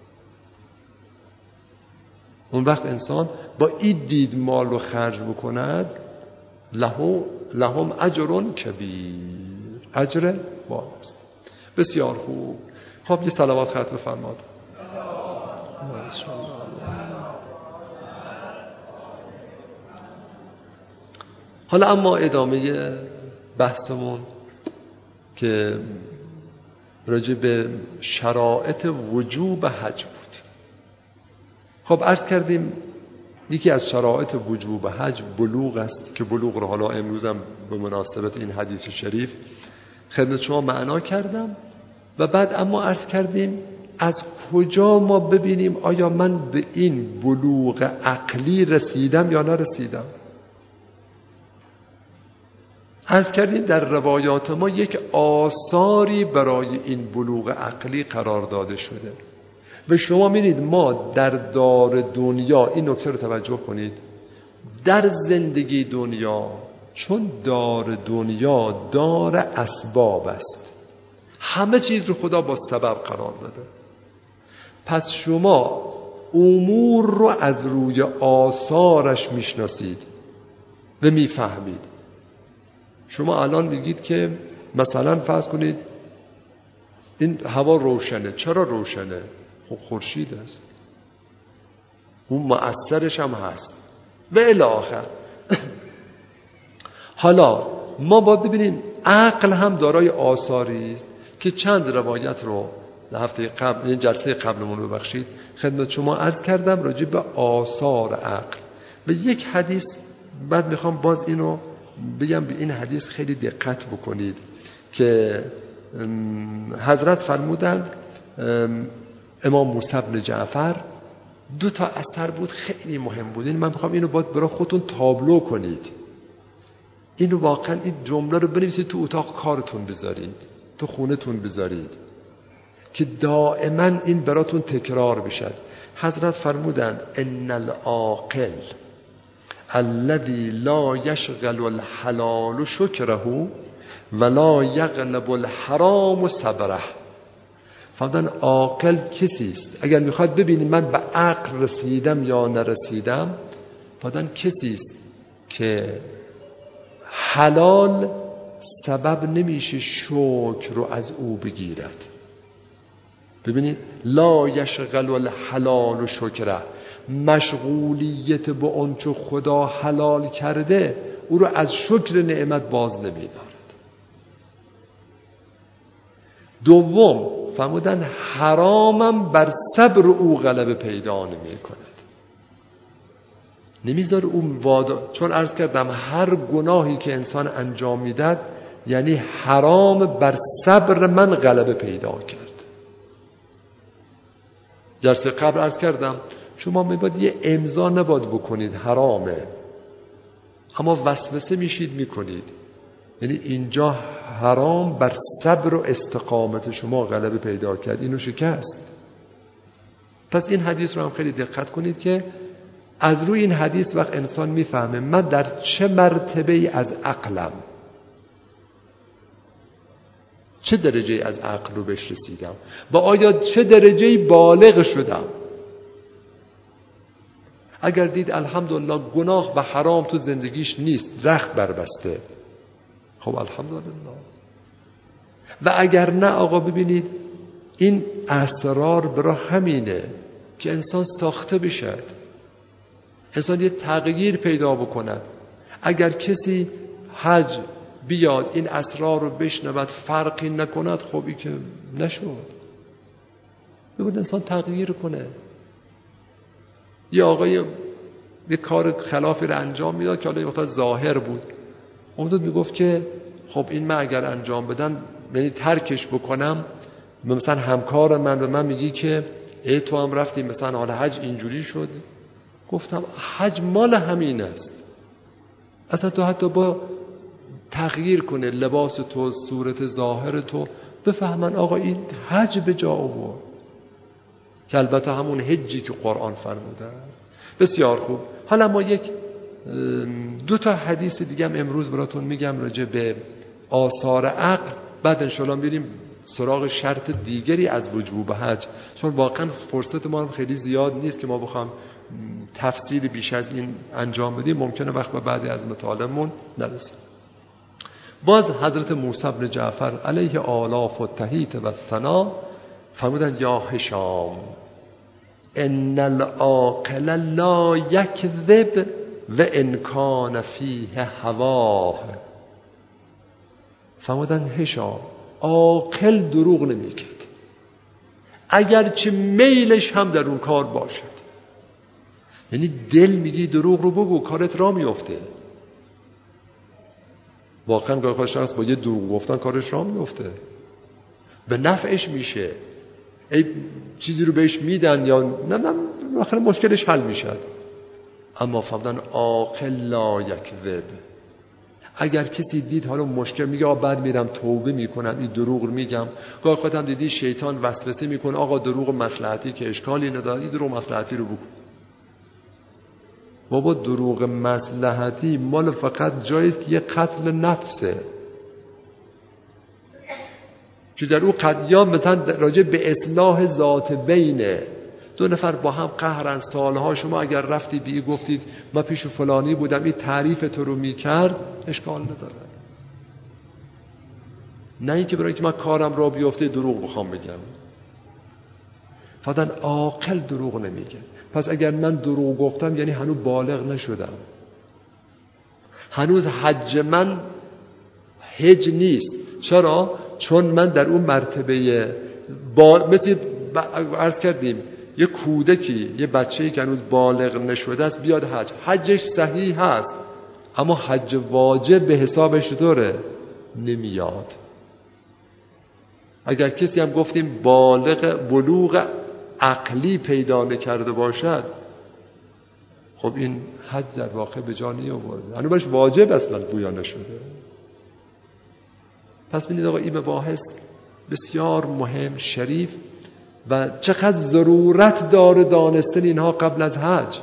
اون وقت انسان با این دید مال رو خرج بکند، لهم اجر کبیر، اجر بالاست. بسیار خوب. خب یه صلوات ختم بفرماد. حالا اما ادامه بحثمون که راجع به شرایط وجوب حج بود. خب عرض کردیم یکی از شرایط وجوب حج بلوغ است که بلوغ رو حالا امروزم به مناسبت این حدیث شریف خدمت شما معنا کردم. و بعد اما عرض کردیم از کجا ما ببینیم آیا من به این بلوغ عقلی رسیدم یا نرسیدم. عرض کردیم در روایات ما یک آثاری برای این بلوغ عقلی قرار داده شده و شما می‌بینید ما در دار دنیا، این نکته رو توجه کنید، در زندگی دنیا، چون دار دنیا دار اسباب است، همه چیز رو خدا با سبب قرار داده، پس شما امور رو از روی آثارش میشناسید و میفهمید. شما الان میگید که مثلا فرض کنید این هوا روشنه، چرا روشنه؟ خب خورشید است، اون مؤثرش هم هست و الی آخر. حالا ما باید ببینیم عقل هم دارای آثاری است که چند روایت رو در هفته قبل، این جلسه قبلمون ببخشید خدمت شما عرض کردم راجع به آثار عقل و یک حدیث. بعد میخوام باز اینو بگم، به این حدیث خیلی دقت بکنید که حضرت فرمودند، امام موسی بن جعفر، دو تا اثر بود خیلی مهم بود، این من میخوام اینو باید برای خودتون تابلو کنید، اینو واقعا این جمله رو بنویسید تو اتاق کارتون بذارید، تو خونتون بذارید که دائما این براتون تکرار بشه. حضرت فرمودند ان العاقل الذي لا يشغل الحلال شکره ولا یغلب الحرام صبره. فرمودن عاقل کسی است، اگر میخواد ببینید من به عقل رسیدم یا نرسیدم، فرمودن کسی است که حلال سبب نمیشه شکر رو از او بگیرد. ببینید لا یشغل الحلال شکره، مشغولیت به اون چه خدا حلال کرده او رو از شکر نعمت باز نمیدارد. دوم فرمودن حرامم بر صبر او غلبه پیدا نمی کند. نمیذاره اون چون عرض کردم هر گناهی که انسان انجام میداد یعنی حرام بر صبر من غلبه پیدا کرد. جلسه قبل عرض کردم شما میباید یه امضا نباید بکنید، حرامه، اما وسوسه میشید میکنید، یعنی اینجا حرام بر صبر و استقامت شما غلبه پیدا کرد، اینو شکست. پس این حدیث رو هم خیلی دقت کنید که از روی این حدیث وقت انسان میفهمه من در چه مرتبه از عقلم، چه درجه از عقل رو بهش رسیدم و آیا چه درجه بالغ شدم. اگر دید الحمدلله گناه و حرام تو زندگیش نیست، رخت بربسته، خب الحمدلله. و اگر نه آقا ببینید این اسرار برای همینه که انسان ساخته بشد، انسان یه تغییر پیدا بکند. اگر کسی حج بیاد این اسرار رو بشنود فرقی نکند، خب این که نشد. بگوید انسان تغییر کنه. یه آقای یه کار خلافی رو انجام میداد که حالا یه وقت ظاهر بود، اون میگفت که خب این من اگر انجام بدم یعنی ترکش بکنم، مثلا همکار من به من میگی که ای تو هم رفتی مثلا حالا حج اینجوری شد. گفتم حج مال همین است. اصلا تو حتی با تغییر کنه لباس تو، صورت ظاهر تو، بفهمن آقا این حج به جا آورد، که البته همون حجی که قرآن فرموده است. بسیار خوب. حالا ما یک دو تا حدیث دیگه هم امروز براتون میگم راجع به آثار عقل، بعد انشاءالله میریم سراغ شرط دیگری از وجوب حج، چون واقعا فرصت ما هم خیلی زیاد نیست که ما بخوام تفصیل بیش از این انجام بدیم، ممکنه وقت بعدی از مطالبمون نرسیم. باز حضرت موسی بن جعفر علیه آلاف و تحیت و ثنا فرمودن یا هشام ان العاقل لا یکذب و ان کان فیه هواه. فرمودن هشام عاقل دروغ نمیگه اگرچه میلش هم در اون کار باشد. یعنی دل میگی دروغ رو بگو، کارت را میفته. واقعا گاهی شخص با یه دروغ گفتن کارش را میفته، به نفعش میشه، ای چیزی رو بهش میدن یا نه آخر مشکلش حل میشه. اما فرمودن عاقل لا یکذب. اگر کسی دید حالا مشکل میگه آقا بعد میرم توبه میکنم این دروغ رو میگم. گاهی خودم دیدی شیطان وسوسه میکنه آقا دروغ مصلحتی که اشکالی نداره، این دروغ مصلحتی رو بگو. بابا دروغ مصلحتی مال فقط جاییست که یه قتل نفسه، که در اون قضیه مثلا راجع به اصلاح ذات بینه، دو نفر با هم قهرن سالها، شما اگر رفتی بی گفتید من پیش فلانی بودم این تعریف تو رو میکرد، اشکال نداره. نه اینکه برای که من کارم را بیفته دروغ بخوام بگم. فقط عاقل دروغ نمیگه. پس اگر من دروغ گفتم یعنی هنوز بالغ نشدم، هنوز حج من حج نیست. چرا؟ چون من در اون مرتبه مثل عرض کردیم یه کودکی، یه بچه‌ای که هنوز بالغ نشده است بیاد حجش صحیح هست، اما حج واجب به حسابش دوره نمیاد. اگر کسی هم گفتیم بلوغ عقلی پیدا نکرده باشد، خب این حج در واقع به جا نیاورده، هنوز برش واجب اصلا گویا نشده. پس ببینید آقا این مباحث بسیار مهم، شریف و چقدر ضرورت داره دانستن اینها قبل از حج.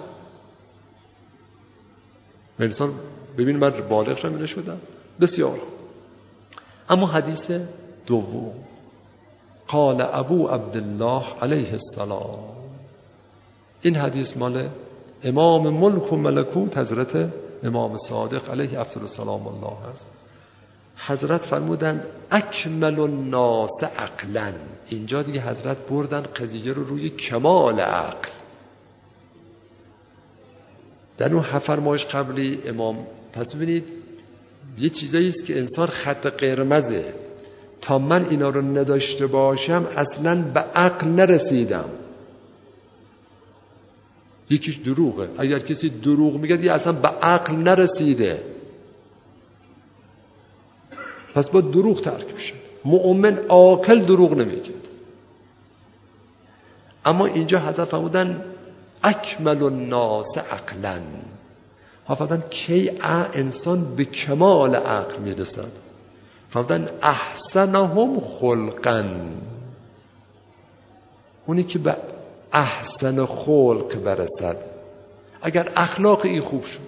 انسان ببین من بالغ شدم نشدم. بسیار. اما حدیث دوم، قال ابو عبدالله علیه السلام، این حدیث مال امام ملک و ملکوت حضرت امام صادق علیه افضل السلام الله هست. حضرت فرمودند اکمل الناس عقلا. اینجا دیگه حضرت بردن قضیه رو روی کمال عقل. در اون فرمایش قبلی امام، پس ببینید یه چیزایی است که انسان خط قرمزه، تا من اینا رو نداشته باشم اصلا به عقل نرسیدم. یکیش دروغه. اگر کسی دروغ میگه دیگه اصلا به عقل نرسیده، پس با دروغ ترک بشه. مؤمن عاقل دروغ نمیگه. اما اینجا حضرت فرمودن اکمل الناس عقلا. فرمودن کی انسان به کمال عقل میرسد؟ فرمودن احسنهم خلقا، اونی که به احسن خلق برسد. اگر اخلاق این خوب شد،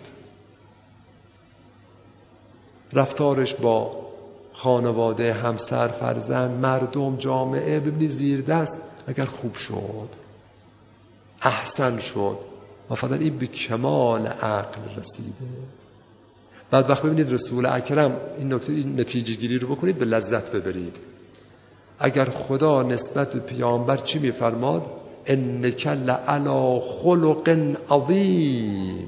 رفتارش با خانواده، همسر، فرزند، مردم، جامعه، ببینید زیر دست اگر خوب شد، احسن شد، مثلا این به کمال عقل رسیده. بعد وقت ببینید رسول اکرم این نتیجه گیری رو بکنید، به لذت ببرید. اگر خدا نسبت به پیامبر چی میفرماد؟ انک لعلی خلق عظیم.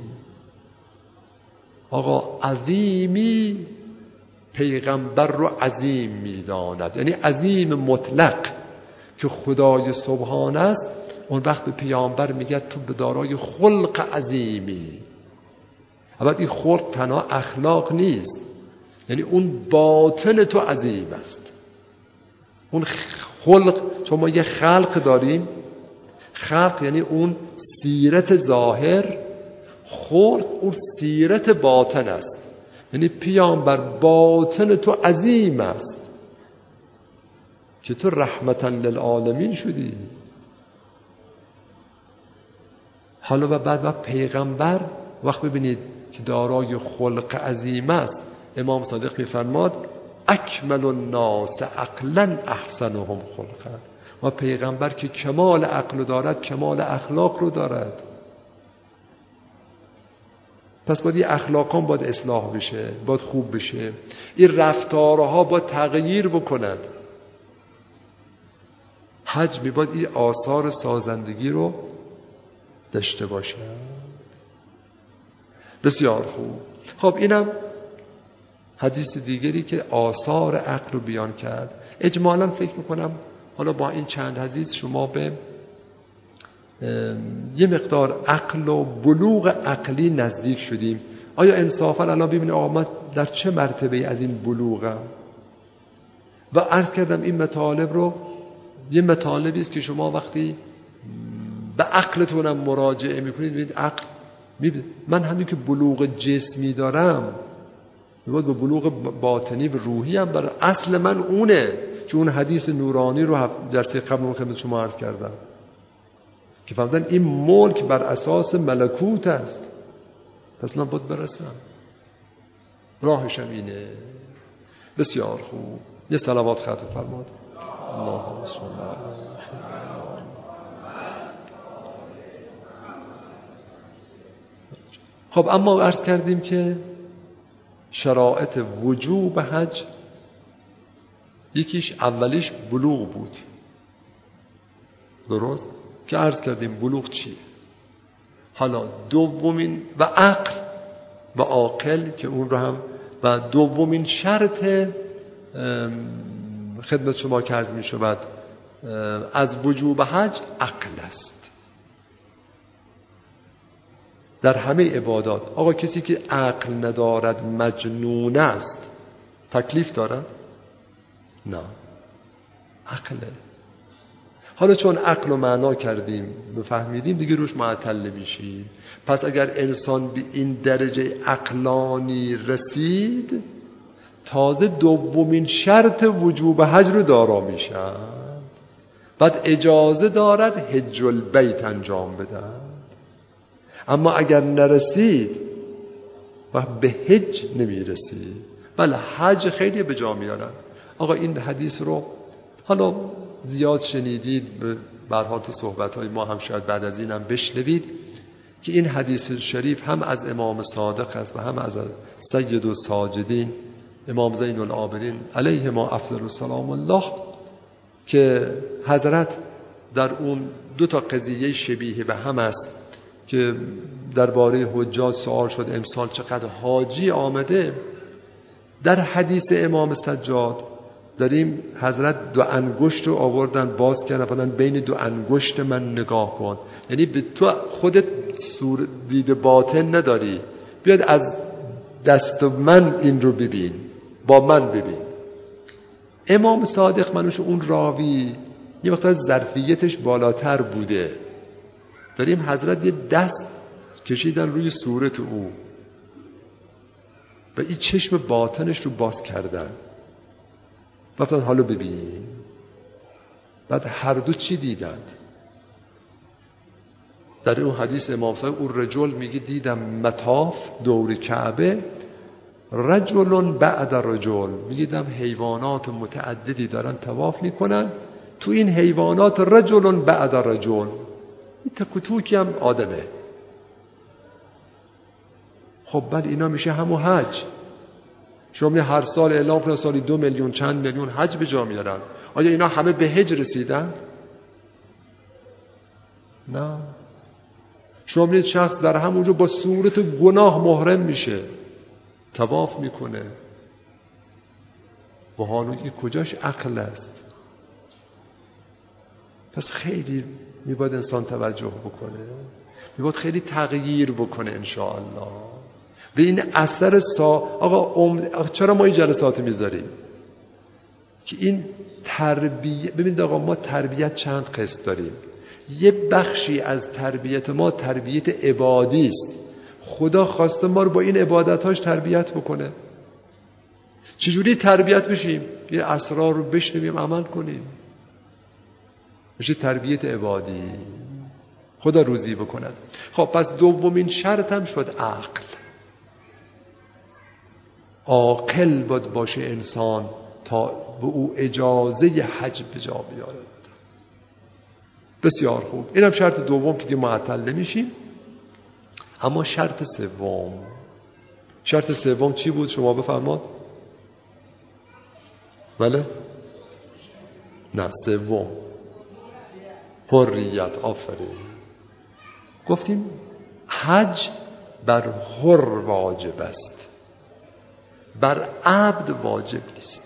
آقا عظیمی پیغمبر رو عظیم میداند، یعنی عظیم مطلق که خدای سبحان است. اون وقت به پیامبر میگه تو به دارای خلق عظیمی. البته این خلق تنها اخلاق نیست، یعنی اون باطن تو عظیم است. اون خلق، چون ما یه خلق داریم، خلق یعنی اون سیرت ظاهر، خلق اون سیرت باطن است. یعنی پیامبر باطن تو عظیم است که تو رحمتا للعالمین شدی. حالا و بعد وقت پیغمبر وقت ببینید که دارای خلق عظیم است، امام صادق میفرماد اکمل الناس عقلا احسنهم خلقا. و پیغمبر که کمال عقل دارد کمال اخلاق رو دارد. پس باید این اخلاقان باید اصلاح بشه، باید خوب بشه، این رفتارها باید تغییر بکند. حج باید این آثار سازندگی رو داشته باشه. بسیار خوب. خب اینم حدیث دیگری که آثار عقل رو بیان کرد. اجمالاً فکر میکنم حالا با این چند حدیث شما به یه مقدار عقل و بلوغ عقلی نزدیک شدیم. آیا انصافاً الان ببینید آقا من در چه مرتبه از این بلوغم؟ و عرض کردم این مطالب رو، یه مطالبی است که شما وقتی به عقلتونم مراجعه میکنید ببینید عقل من همین که بلوغ جسمی دارم باید به بلوغ باطنی و روحی هم برای اصل من اونه که اون حدیث نورانی رو درس قبل رو خدمت شما عرض کردم که فهمیدن این ملک بر اساس ملکوت است. پس من باید برسم، راهشم اینه. بسیار خوب. یه صلوات خطر فرماد. اللهم صل علی خب اما عرض کردیم که شرایط وجوب حج یکیش اولیش بلوغ بود، درست؟ که عرض کردیم بلوغ چیه. حالا دومین و عقل و عاقل که اون رو هم، و دومین شرط خدمت شما که عرض می شود از وجوب حج عقل است. در همه عبادات آقا کسی که عقل ندارد مجنون است، تکلیف دارد؟ نه، عقله. حالا چون عقل و معنا کردیم بفهمیدیم دیگه روش معطل نمیشیم. پس اگر انسان به این درجه عقلانی رسید تازه دومین شرط وجوب حج رو دارا میشن، بعد اجازه دارد حج البیت انجام بدن. اما اگر نرسید و به حج نمیرسید. بله حج خیلی به جا میارن. آقا این حدیث رو حالا زیاد شنیدید، به هر حال تو صحبت‌های ما هم شاید بعد از این هم بشنوید که این حدیث شریف هم از امام صادق است و هم از سید الساجدین امام زین العابدین علیه ما افضل السلام الله، که حضرت در اون دو تا قضیه شبیه به هم است که درباره حجاج سوال شد امسال چقدر حاجی آمده. در حدیث امام سجاد داریم حضرت 2 انگشت رو آوردن باز کردن فرمودن بین 2 انگشت من نگاه کن. یعنی به تو خودت دید باطن نداری، بیاد از دست من این رو ببین، با من ببین. امام صادق منوش اون راوی یه وقت از ظرفیتش بالاتر بوده، داریم حضرت یه دست کشیدن روی صورت او و این چشم باطنش رو باز کردن، گفتن حالا ببین. بعد هر دو چی دیدند؟ در اون حدیث امام صادق اون رجل میگه دیدم مطاف دور کعبه رجل بعد رجل، میگیدم حیوانات متعددی دارن طواف میکنن، تو این حیوانات رجل بعد رجل، این تکوتوکی هم آدمه. خب بعد اینا میشه همو حج. شما هر سال اعلام کنن سالی 2 میلیون چند میلیون حج به جا میارن. آیا اینا همه به حج رسیدن؟ نه. شما می‌بینید شخص در همونجا با صورت گناه محرم میشه، طواف میکنه و حالا این کجاش عقل است؟ پس خیلی میباید انسان توجه بکنه، میباید خیلی تغییر بکنه انشاءالله. به این اثر آقا چرا ما این جلسات میذاریم؟ که این تربیت، ببینید آقا ما تربیت چند قسم داریم. یه بخشی از تربیت ما تربیت عبادی است، خدا خواسته ما رو با این عبادتاش تربیت بکنه. چجوری تربیت بشیم؟ یه اسرار رو بشنویم عمل کنیم، میشه تربیت عبادی. خدا روزی بکند. خب پس دومین شرط هم شد عقل. عاقل باشه انسان تا به او اجازه حج به جا بیارد. بسیار خوب، اینم شرط دوم که دیگه معطل نمیشیم. اما شرط سوم چی بود؟ شما بفرماد. بله؟ نه، سوم حریت. آفرین. گفتیم حج بر حر واجب است، بر عبد واجب نیست.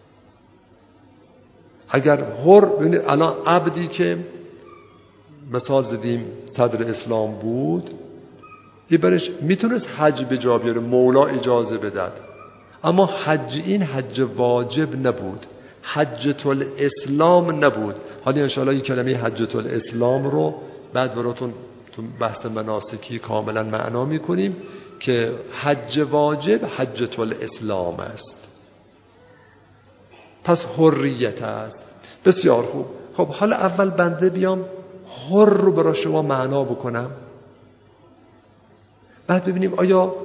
اگر حر، ببینید الان عبدی که مثال زدیم صدر اسلام بود، یه برش میتونست حج به جا بیاره، مولا اجازه بداد، اما حج این حج واجب نبود، حجة الاسلام نبود. حالا انشاءالله این کلمه حجة الاسلام رو بعد براتون تو بحث مناسکی کاملا معنا میکنیم که حج واجب حجة الاسلام است. پس حریت است. بسیار خوب. خب حالا اول بنده بیام حر رو برای شما معنا بکنم، بعد ببینیم آیا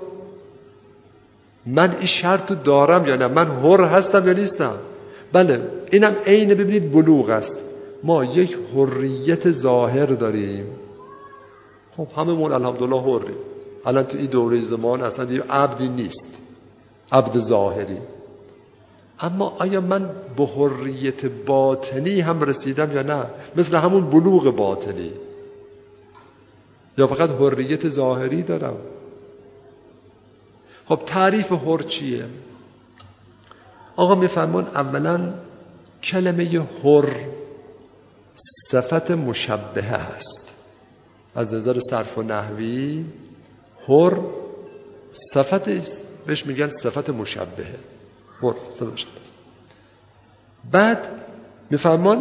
من این شرط رو دارم یا نه، من حر هستم یا نیستم. بله، اینم عین ببینید بلوغ است. ما یک حریت ظاهر داریم. خب هممون الحمدلله حریم. الان تو این دوره زمان اصلا دیگه عبدی نیست، عبد ظاهری. اما آیا من به حریت باطنی هم رسیدم یا نه؟ مثل همون بلوغ باطنی، یا فقط حریت ظاهری دارم؟ خب تعریف حر چیه؟ آقا میفرمان اولا کلمه حر صفت مشبهه است. از نظر صرف و نحوی حر صفت بهش میگن صفت مشبهه. حر صفت مشبهه. بعد میفرمان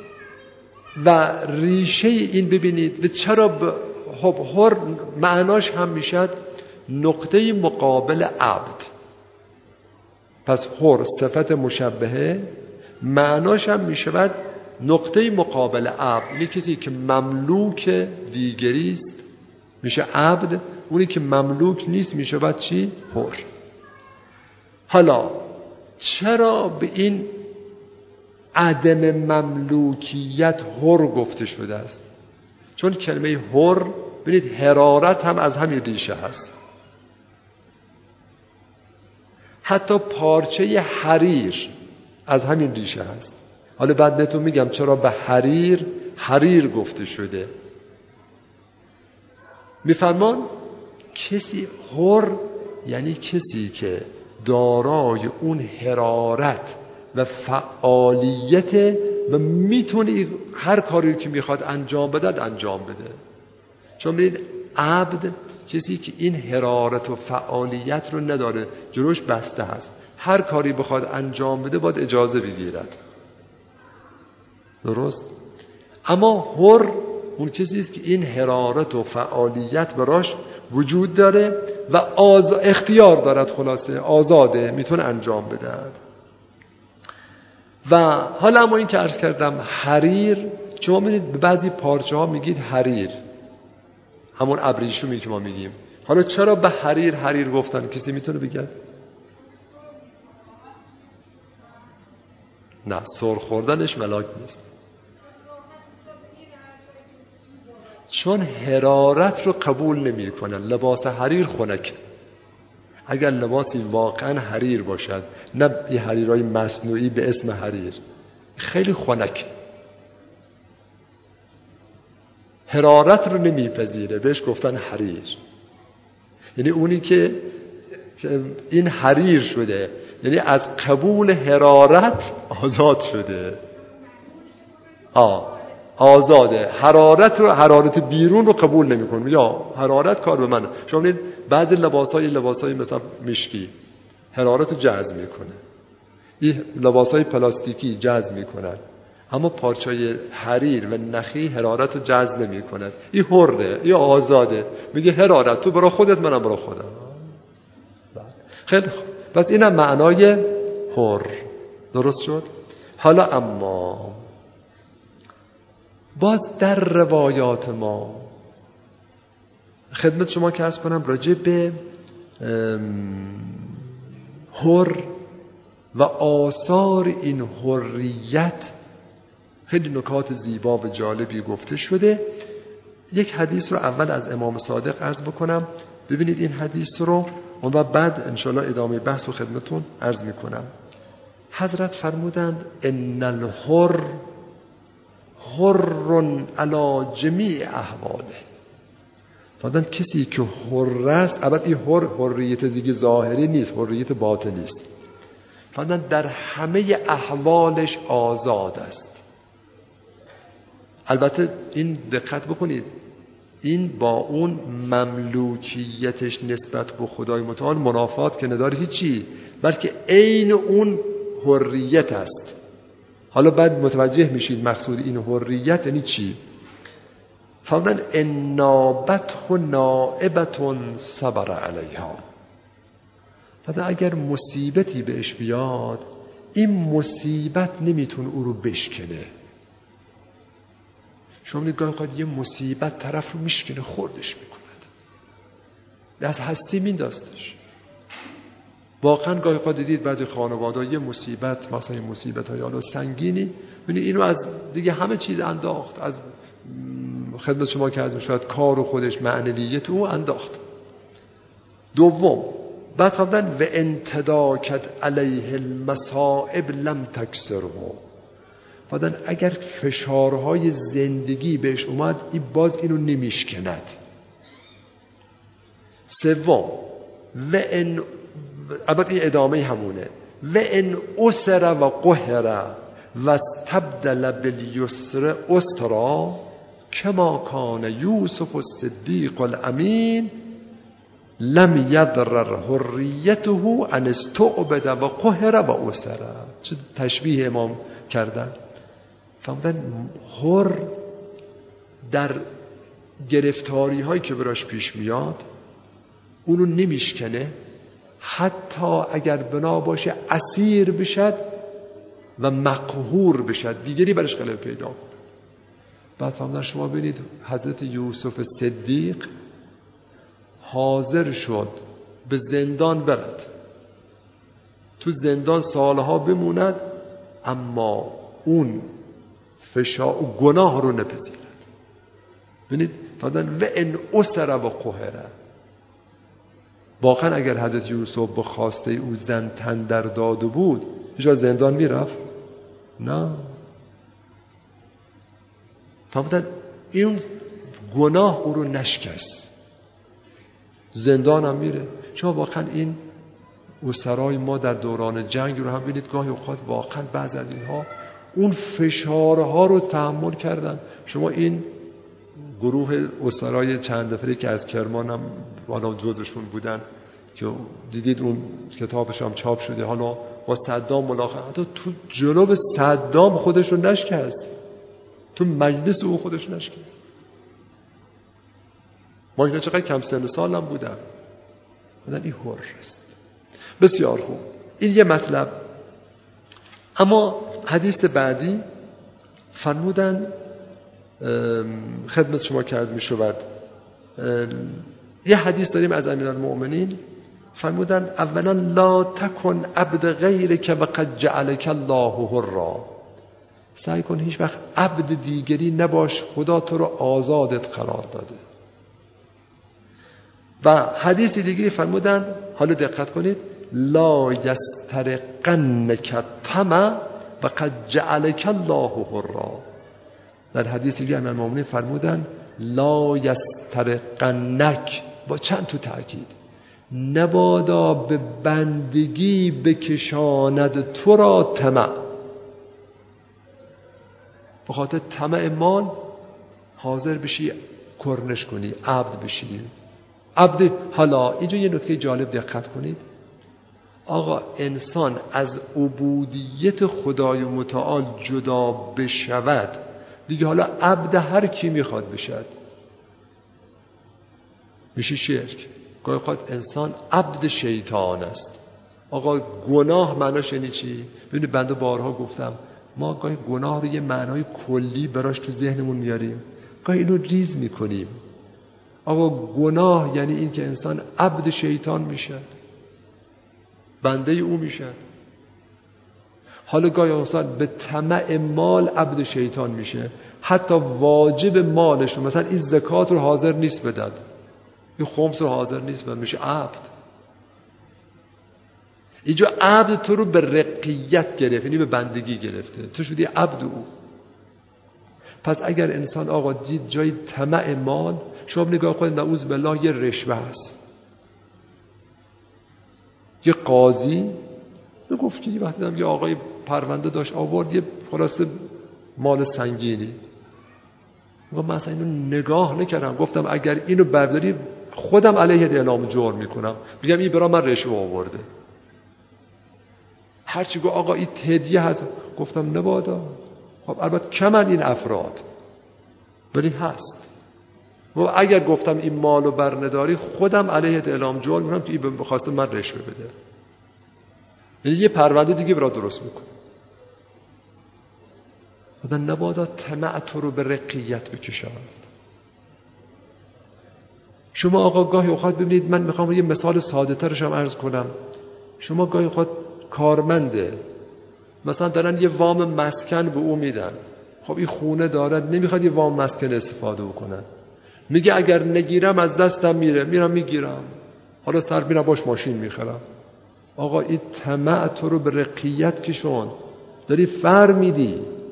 و ریشه این ببینید و چرا حر معناش هم میشد نقطه مقابل عبد. پس حر صفت مشبهه معناش هم میشود نقطه مقابل عبد. یعنی کسی که مملوک دیگری است میشه عبد، اونی که مملوک نیست میشود چی؟ حر. حالا چرا به این عدم مملوکیت حر گفته شده است؟ چون کلمه حر ببینید حرارت هم از همین ریشه هست. حتی پارچه حریر از همین ریشه هست. حالا بعد بهتون میگم چرا به حریر گفته شده. میفرمان کسی حر یعنی کسی که دارای اون حرارت و فعالیت و میتونه هر کاری که میخواد انجام بده انجام بده. چون ببینید عبد کسی که این حرارت و فعالیت رو نداره، جلوش بسته هست، هر کاری بخواد انجام بده باید اجازه بگیرد. درست؟ اما حر اون کسی است که این حرارت و فعالیت براش وجود داره و اختیار دارد، خلاصه آزاده، میتونه انجام بده. و حالا اما این که عرض کردم حریر، شما می‌بینید به بعضی پارچه ها میگید حریر، همون ابریشمی که ما میگیم. حالا چرا به حریر گفتن؟ کسی میتونه بگه؟ نه، سرخ خوردنش ملاک نیست، چون حرارت رو قبول نمی کنن. لباس حریر خنک. اگر لباسی واقعا حریر باشد، نه این حریرهای مصنوعی به اسم حریر، خیلی خنک، حرارت رو نمیپذیره، بهش گفتن حریر. یعنی اونی که این حریر شده، یعنی از قبول حرارت آزاد شده. آزاده. حرارت بیرون رو قبول نمی‌کنه. یا حرارت کار به من. شما ببینید بعضی لباسای مثلا مشکی حرارت رو جذب میکنه، این لباسای پلاستیکی جذب میکنن، اما پارچای حریر و نخی حرارت رو جذب نمیکنن. این حره، این آزاده، میگه حرارت تو برای خودت، منم برای خودم. خیلی خوب، پس اینم معنای حر. درست شد؟ حالا اما باز در روایات ما خدمت شما که عرض کنم راجع به حر و آثار این حریت خیلی نکات زیبا و جالبی گفته شده. یک حدیث رو اول از امام صادق عرض بکنم، ببینید این حدیث رو، و بعد انشاءالله ادامه بحث رو خدمتون عرض میکنم. حضرت فرمودند ان الحر حر علی جمیع احواله. فرمودند کسی که حر است، البته این حریت دیگه ظاهری نیست، حریت باطنی است. فرمودند در همه احوالش آزاد است. البته این دقت بکنید، این با اون مملوکیتش نسبت به خدای متعال منافات که نداره هیچی، بلکه عین اون حریت است. حالا بعد متوجه میشید مقصود این حریت یعنی چی. فرمودن ان نابته نائبة صبر علیها. فرمودن اگر مصیبتی بهش بیاد، این مصیبت نمیتونه او رو بشکنه. شما نگاه کنید، یه مصیبت طرف رو میشکنه، خردش میکند، از هستی میندازتش. واقعا گاهی قد دیدید بعضی خانواده یه مصیبت، مثلا یه مصیبت های حالا سنگینی، یعنی اینو از دیگه همه چیز انداخت، از خدمت شما که از شاید کار و خودش معنویت او انداخت. دوم بعد فرمودن و انتداکت علیه المصائب لم تکسره. فرمودن اگر فشارهای زندگی بهش اومد، این باز اینو نمیشکند. سوم و ان، البته این ادامه همونه، و ان اسر و قهر و استبدل بالیسر اسرا کما کان یوسف الصدیق الامین لم یضرر حریته ان استعبد و قهر و اسر. چه تشبیه امام کردن. فرمودن حر در گرفتاری هایی که براش پیش میاد اونو نمیشکنه، حتی اگر بنا باشه اسیر بشد و مقهور بشد، دیگری برش غلبه پیدا کنه. بعد فرمودن شما ببینید حضرت یوسف صدیق حاضر شد به زندان برد، تو زندان سالها بموند، اما اون فشار و گناه رو نپذیرد. ببینید فرمودن و ان اسر و قهر. واقعا اگر حضرت یوسف به خواسته او زن تن در داده بود، هیچ زندان میرفت؟ نه. فرمودن این گناه او رو نشکست، زندان هم میره. چون واقعا این اسرای ما در دوران جنگ رو هم ببینید گاهی اوقات واقعا بعض از اینها اون فشارها رو تحمل کردن. شما این گروه اسرای چند نفری که از کرمان هم حالا جزشون بودن که دیدید اون کتابش هم چاپ شده، حالا با صدام ملاقات، حتی تو جلو صدام خودش رو نشکست، تو مجلس او خودش نشکست. ما اینا چقدر کم سن سال هم بودن این حر است. بسیار خوب، این یه مطلب. اما حدیث بعدی فرمودن خدمت شما که عرض می شود، یه حدیث داریم از امیرالمؤمنین فرمودن اولا لا تکن عبد غیرک وقد جعلک الله حرا، سعی کن هیچ وقت عبد دیگری نباش، خدا تو رو آزادت قرار داده. و حدیث دیگری فرمودن، حالا دقت کنید، لا یسترقنک طمع وقد جعلک الله حرا. در حدیث دیگه امیرالمؤمنین فرمودن لا یسترقنک، با چند تو تأکید، نبادا به بندگی بکشاند تو را طمع. به خاطر طمع مال حاضر بشی کرنش کنی، عبد بشی. عبد. حالا اینجا یه نکته جالب دقت کنید. آقا انسان از عبودیت خدای متعال جدا بشود دیگه، حالا عبد هر کی میخواد بشد میشه شرک. گاهی خود انسان عبد شیطان است. آقا گناه معناش یعنی چی؟ ببینید بنده بارها گفتم ما گاهی گناه رو یه معنای کلی براش تو ذهنمون میاریم، گاهی اینو ریز میکنیم. آقا گناه یعنی این که انسان عبد شیطان میشد، بنده او میشد. حالا گاهی انسان به طمع مال عبد شیطان میشه، حتی واجب مالش رو، مثلا این زکات رو حاضر نیست بدد، این خمس رو حاضر نیست بدد، میشه عبد. اینجا عبد تو رو به رقیت گرفت، یعنی به بندگی گرفته، تو شدی عبد او. پس اگر انسان آقا دید جای طمع مال، شما نگاه کنید نعوذ بالله یه رشوه هست. یه قاضی گفت که یه وقتی دیدم یه آقای پرونده داشت آورد یه خلاصه مال سنگینی، من اصلا اینو نگاه نکردم، گفتم اگر اینو برداری خودم علیه اعلام جرم میکنم، میگم این برای من رشوه آورده. هرچی گفت آقا این هدیه هست، گفتم نبادا. خب البته کمن این افراد ولی هست. و اگر گفتم این مالو برنداری خودم علیه اعلام جرم میکنم که این بخواسته من رشوه بده، یعنی یه پرونده دیگه برای درست میکنه. خدا نبادا طمع تو رو به رقیت بکشاند. شما آقا گاهی اوقات ببینید، من میخوام یه مثال ساده ترش هم عرض کنم. شما گاهی اوقات کارمنده، مثلا دارن یه وام مسکن به او میدن، خب این خونه دارد نمیخواد یه وام مسکن استفاده بکنن، میگه اگر نگیرم از دستم میره، میرم میگیرم، حالا سر میرم باش ماشین میخرم. آقا این طمع تو رو به رقیت کشون، داری فر میدی،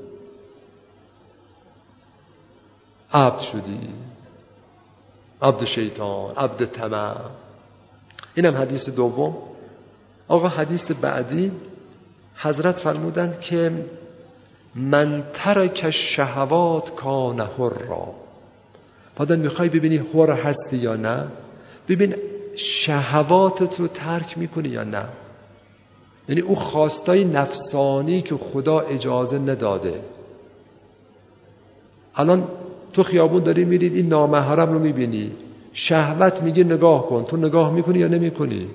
عبد شدی، عبد شیطان، عبد طمع. اینم حدیث دوم. آقا حدیث بعدی حضرت فرمودند که من ترک الشهوات کان حرا. بعدن میخوای ببینی حر هستی یا نه، ببین شهواتت رو ترک میکنی یا نه. یعنی او خواستای نفسانی که خدا اجازه نداده. الان تو خیابون داری میرید این نامحرم رو میبینی، شهوت میگه نگاه کن، تو نگاه میکنی یا نمیکنی؟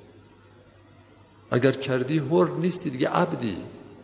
اگر کردی حر نیستی دیگه، عبدی.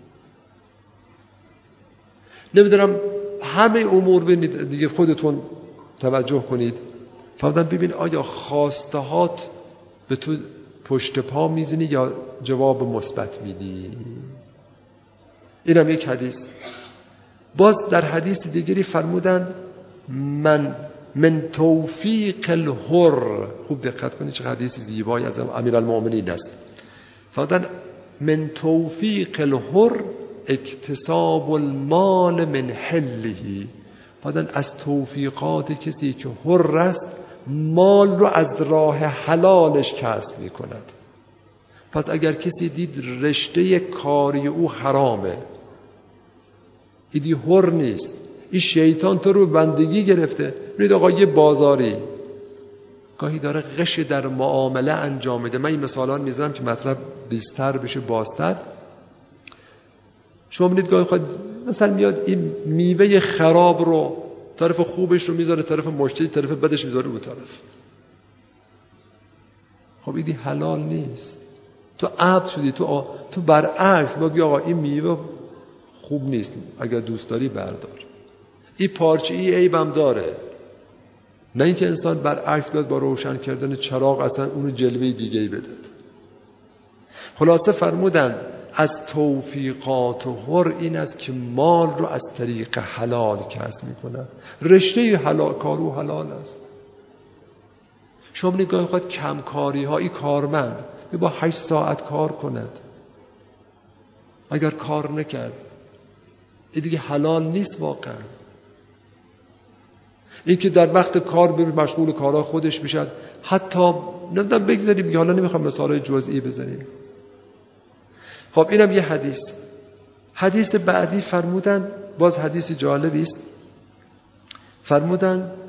نمیدونم همه امور ببینید دیگه، خودتون توجه کنید فرضاً ببین آیا خواستهات به تو پشت پا میزنی یا جواب مثبت میدی. اینم یک حدیث. باز در حدیث دیگری فرمودن من توفیق الحر، خوب دقت کنید چه حدیث زیبایی از امیرالمؤمنین است. فرمودن من توفیق الحر اکتساب المال من حله. فرمودن از توفیقات کسی که حر است مال رو از راه حلالش کسب می کند. پس اگر کسی دید رشته کاری او حرامه، ایدی حر نیست، این شیطان تو رو بندگی گرفته، برید آقا یه بازاری گاهی داره غش در معامله انجام میده. من این مثالان میزنم که مطلب بیشتر بشه، بازتر. شما میدید گاهی خواهد مثلا میاد این میوه خراب رو، طرف خوبش رو میذاره طرف مشتری، طرف بدش میذاره اون طرف. خب ایدی حلال نیست، تو عبد شدی. تو برعکس باید بگی آقا این میوه خوب نیست، اگر دوست داری بردار، این پارچه ای عیبم داره. نه اینکه انسان برعکس بیاد با روشن کردن چراغ اصلا اونو جلوه دیگه ای بده. خلاصه فرمودن از توفیقات و حر این است که مال رو از طریق حلال کسب میکنه. رشته حلال کارو حلال است. شما نگاه خواهد کمکاری هایی کارمند با 8 ساعت کار کند، اگر کار نکرد این دیگه حلال نیست واقعا. این که در وقت کار مشغول کارها خودش میشد، حتی نمیدونم بگذاریم که حالا نمیخوام مثالای جزئی بزنیم. خب اینم یه حدیث بعدی فرمودن، باز حدیث جالبی است. فرمودن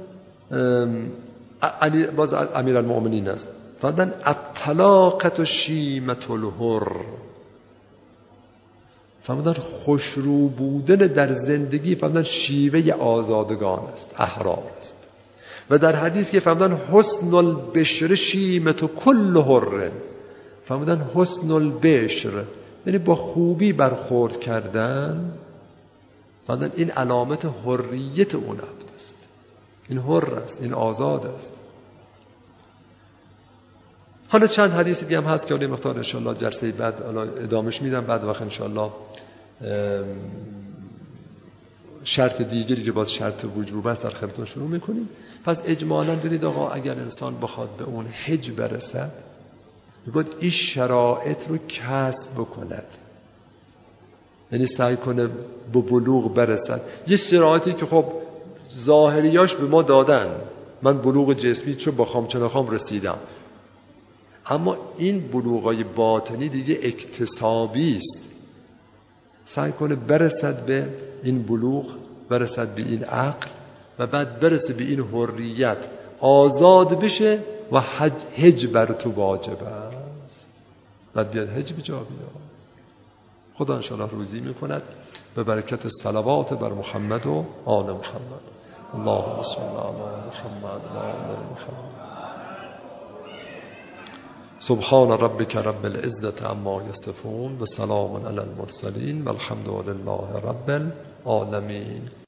علی باز امیرالمؤمنین است، فرمودن الطلاقة شیمة الحر، فرمودن خوشرو بودن در زندگی فرمودن شیوه آزادگان است، احرار است. و در حدیث که فرمودن حسن البشر شیمة کل حر، فرمودن حسن البشر یعنی با خوبی برخورد کردن، فرمودن این علامت حریت اون عبد است، این حر است، این آزاد است. حالا چند حدیث دیگه هم هست که اون مقدار انشالله جلسه بعد ادامش میدم، بعد وقت انشالله شرط دیگری که باز شرط وجوب است در خدمتتون شروع میکنیم. پس اجمالاً بدید آقا اگر انسان بخواد به اون حج برسد، باید این شرایط رو کسب بکند، یعنی سعی کنه به بلوغ برسد. یه شرایطی که خب ظاهریاش به ما دادن، من بلوغ جسمی چون با خام رسیدم، اما این بلوغای باطنی دیگه اکتسابی است. سعی کنه برسد به این بلوغ، برسد به این عقل و بعد برسه به این حریت، آزاد بشه و حج بر تو واجب است. بعد بیاد حج به جا بیاد. خدا انشاءالله روزی میکند به برکت صلوات بر محمد و آل محمد. اللهم صل علی محمد و آل محمد. سبحان ربك رب العزة عما يصفون و سلام علی المرسلین و الحمد لله رب العالمین.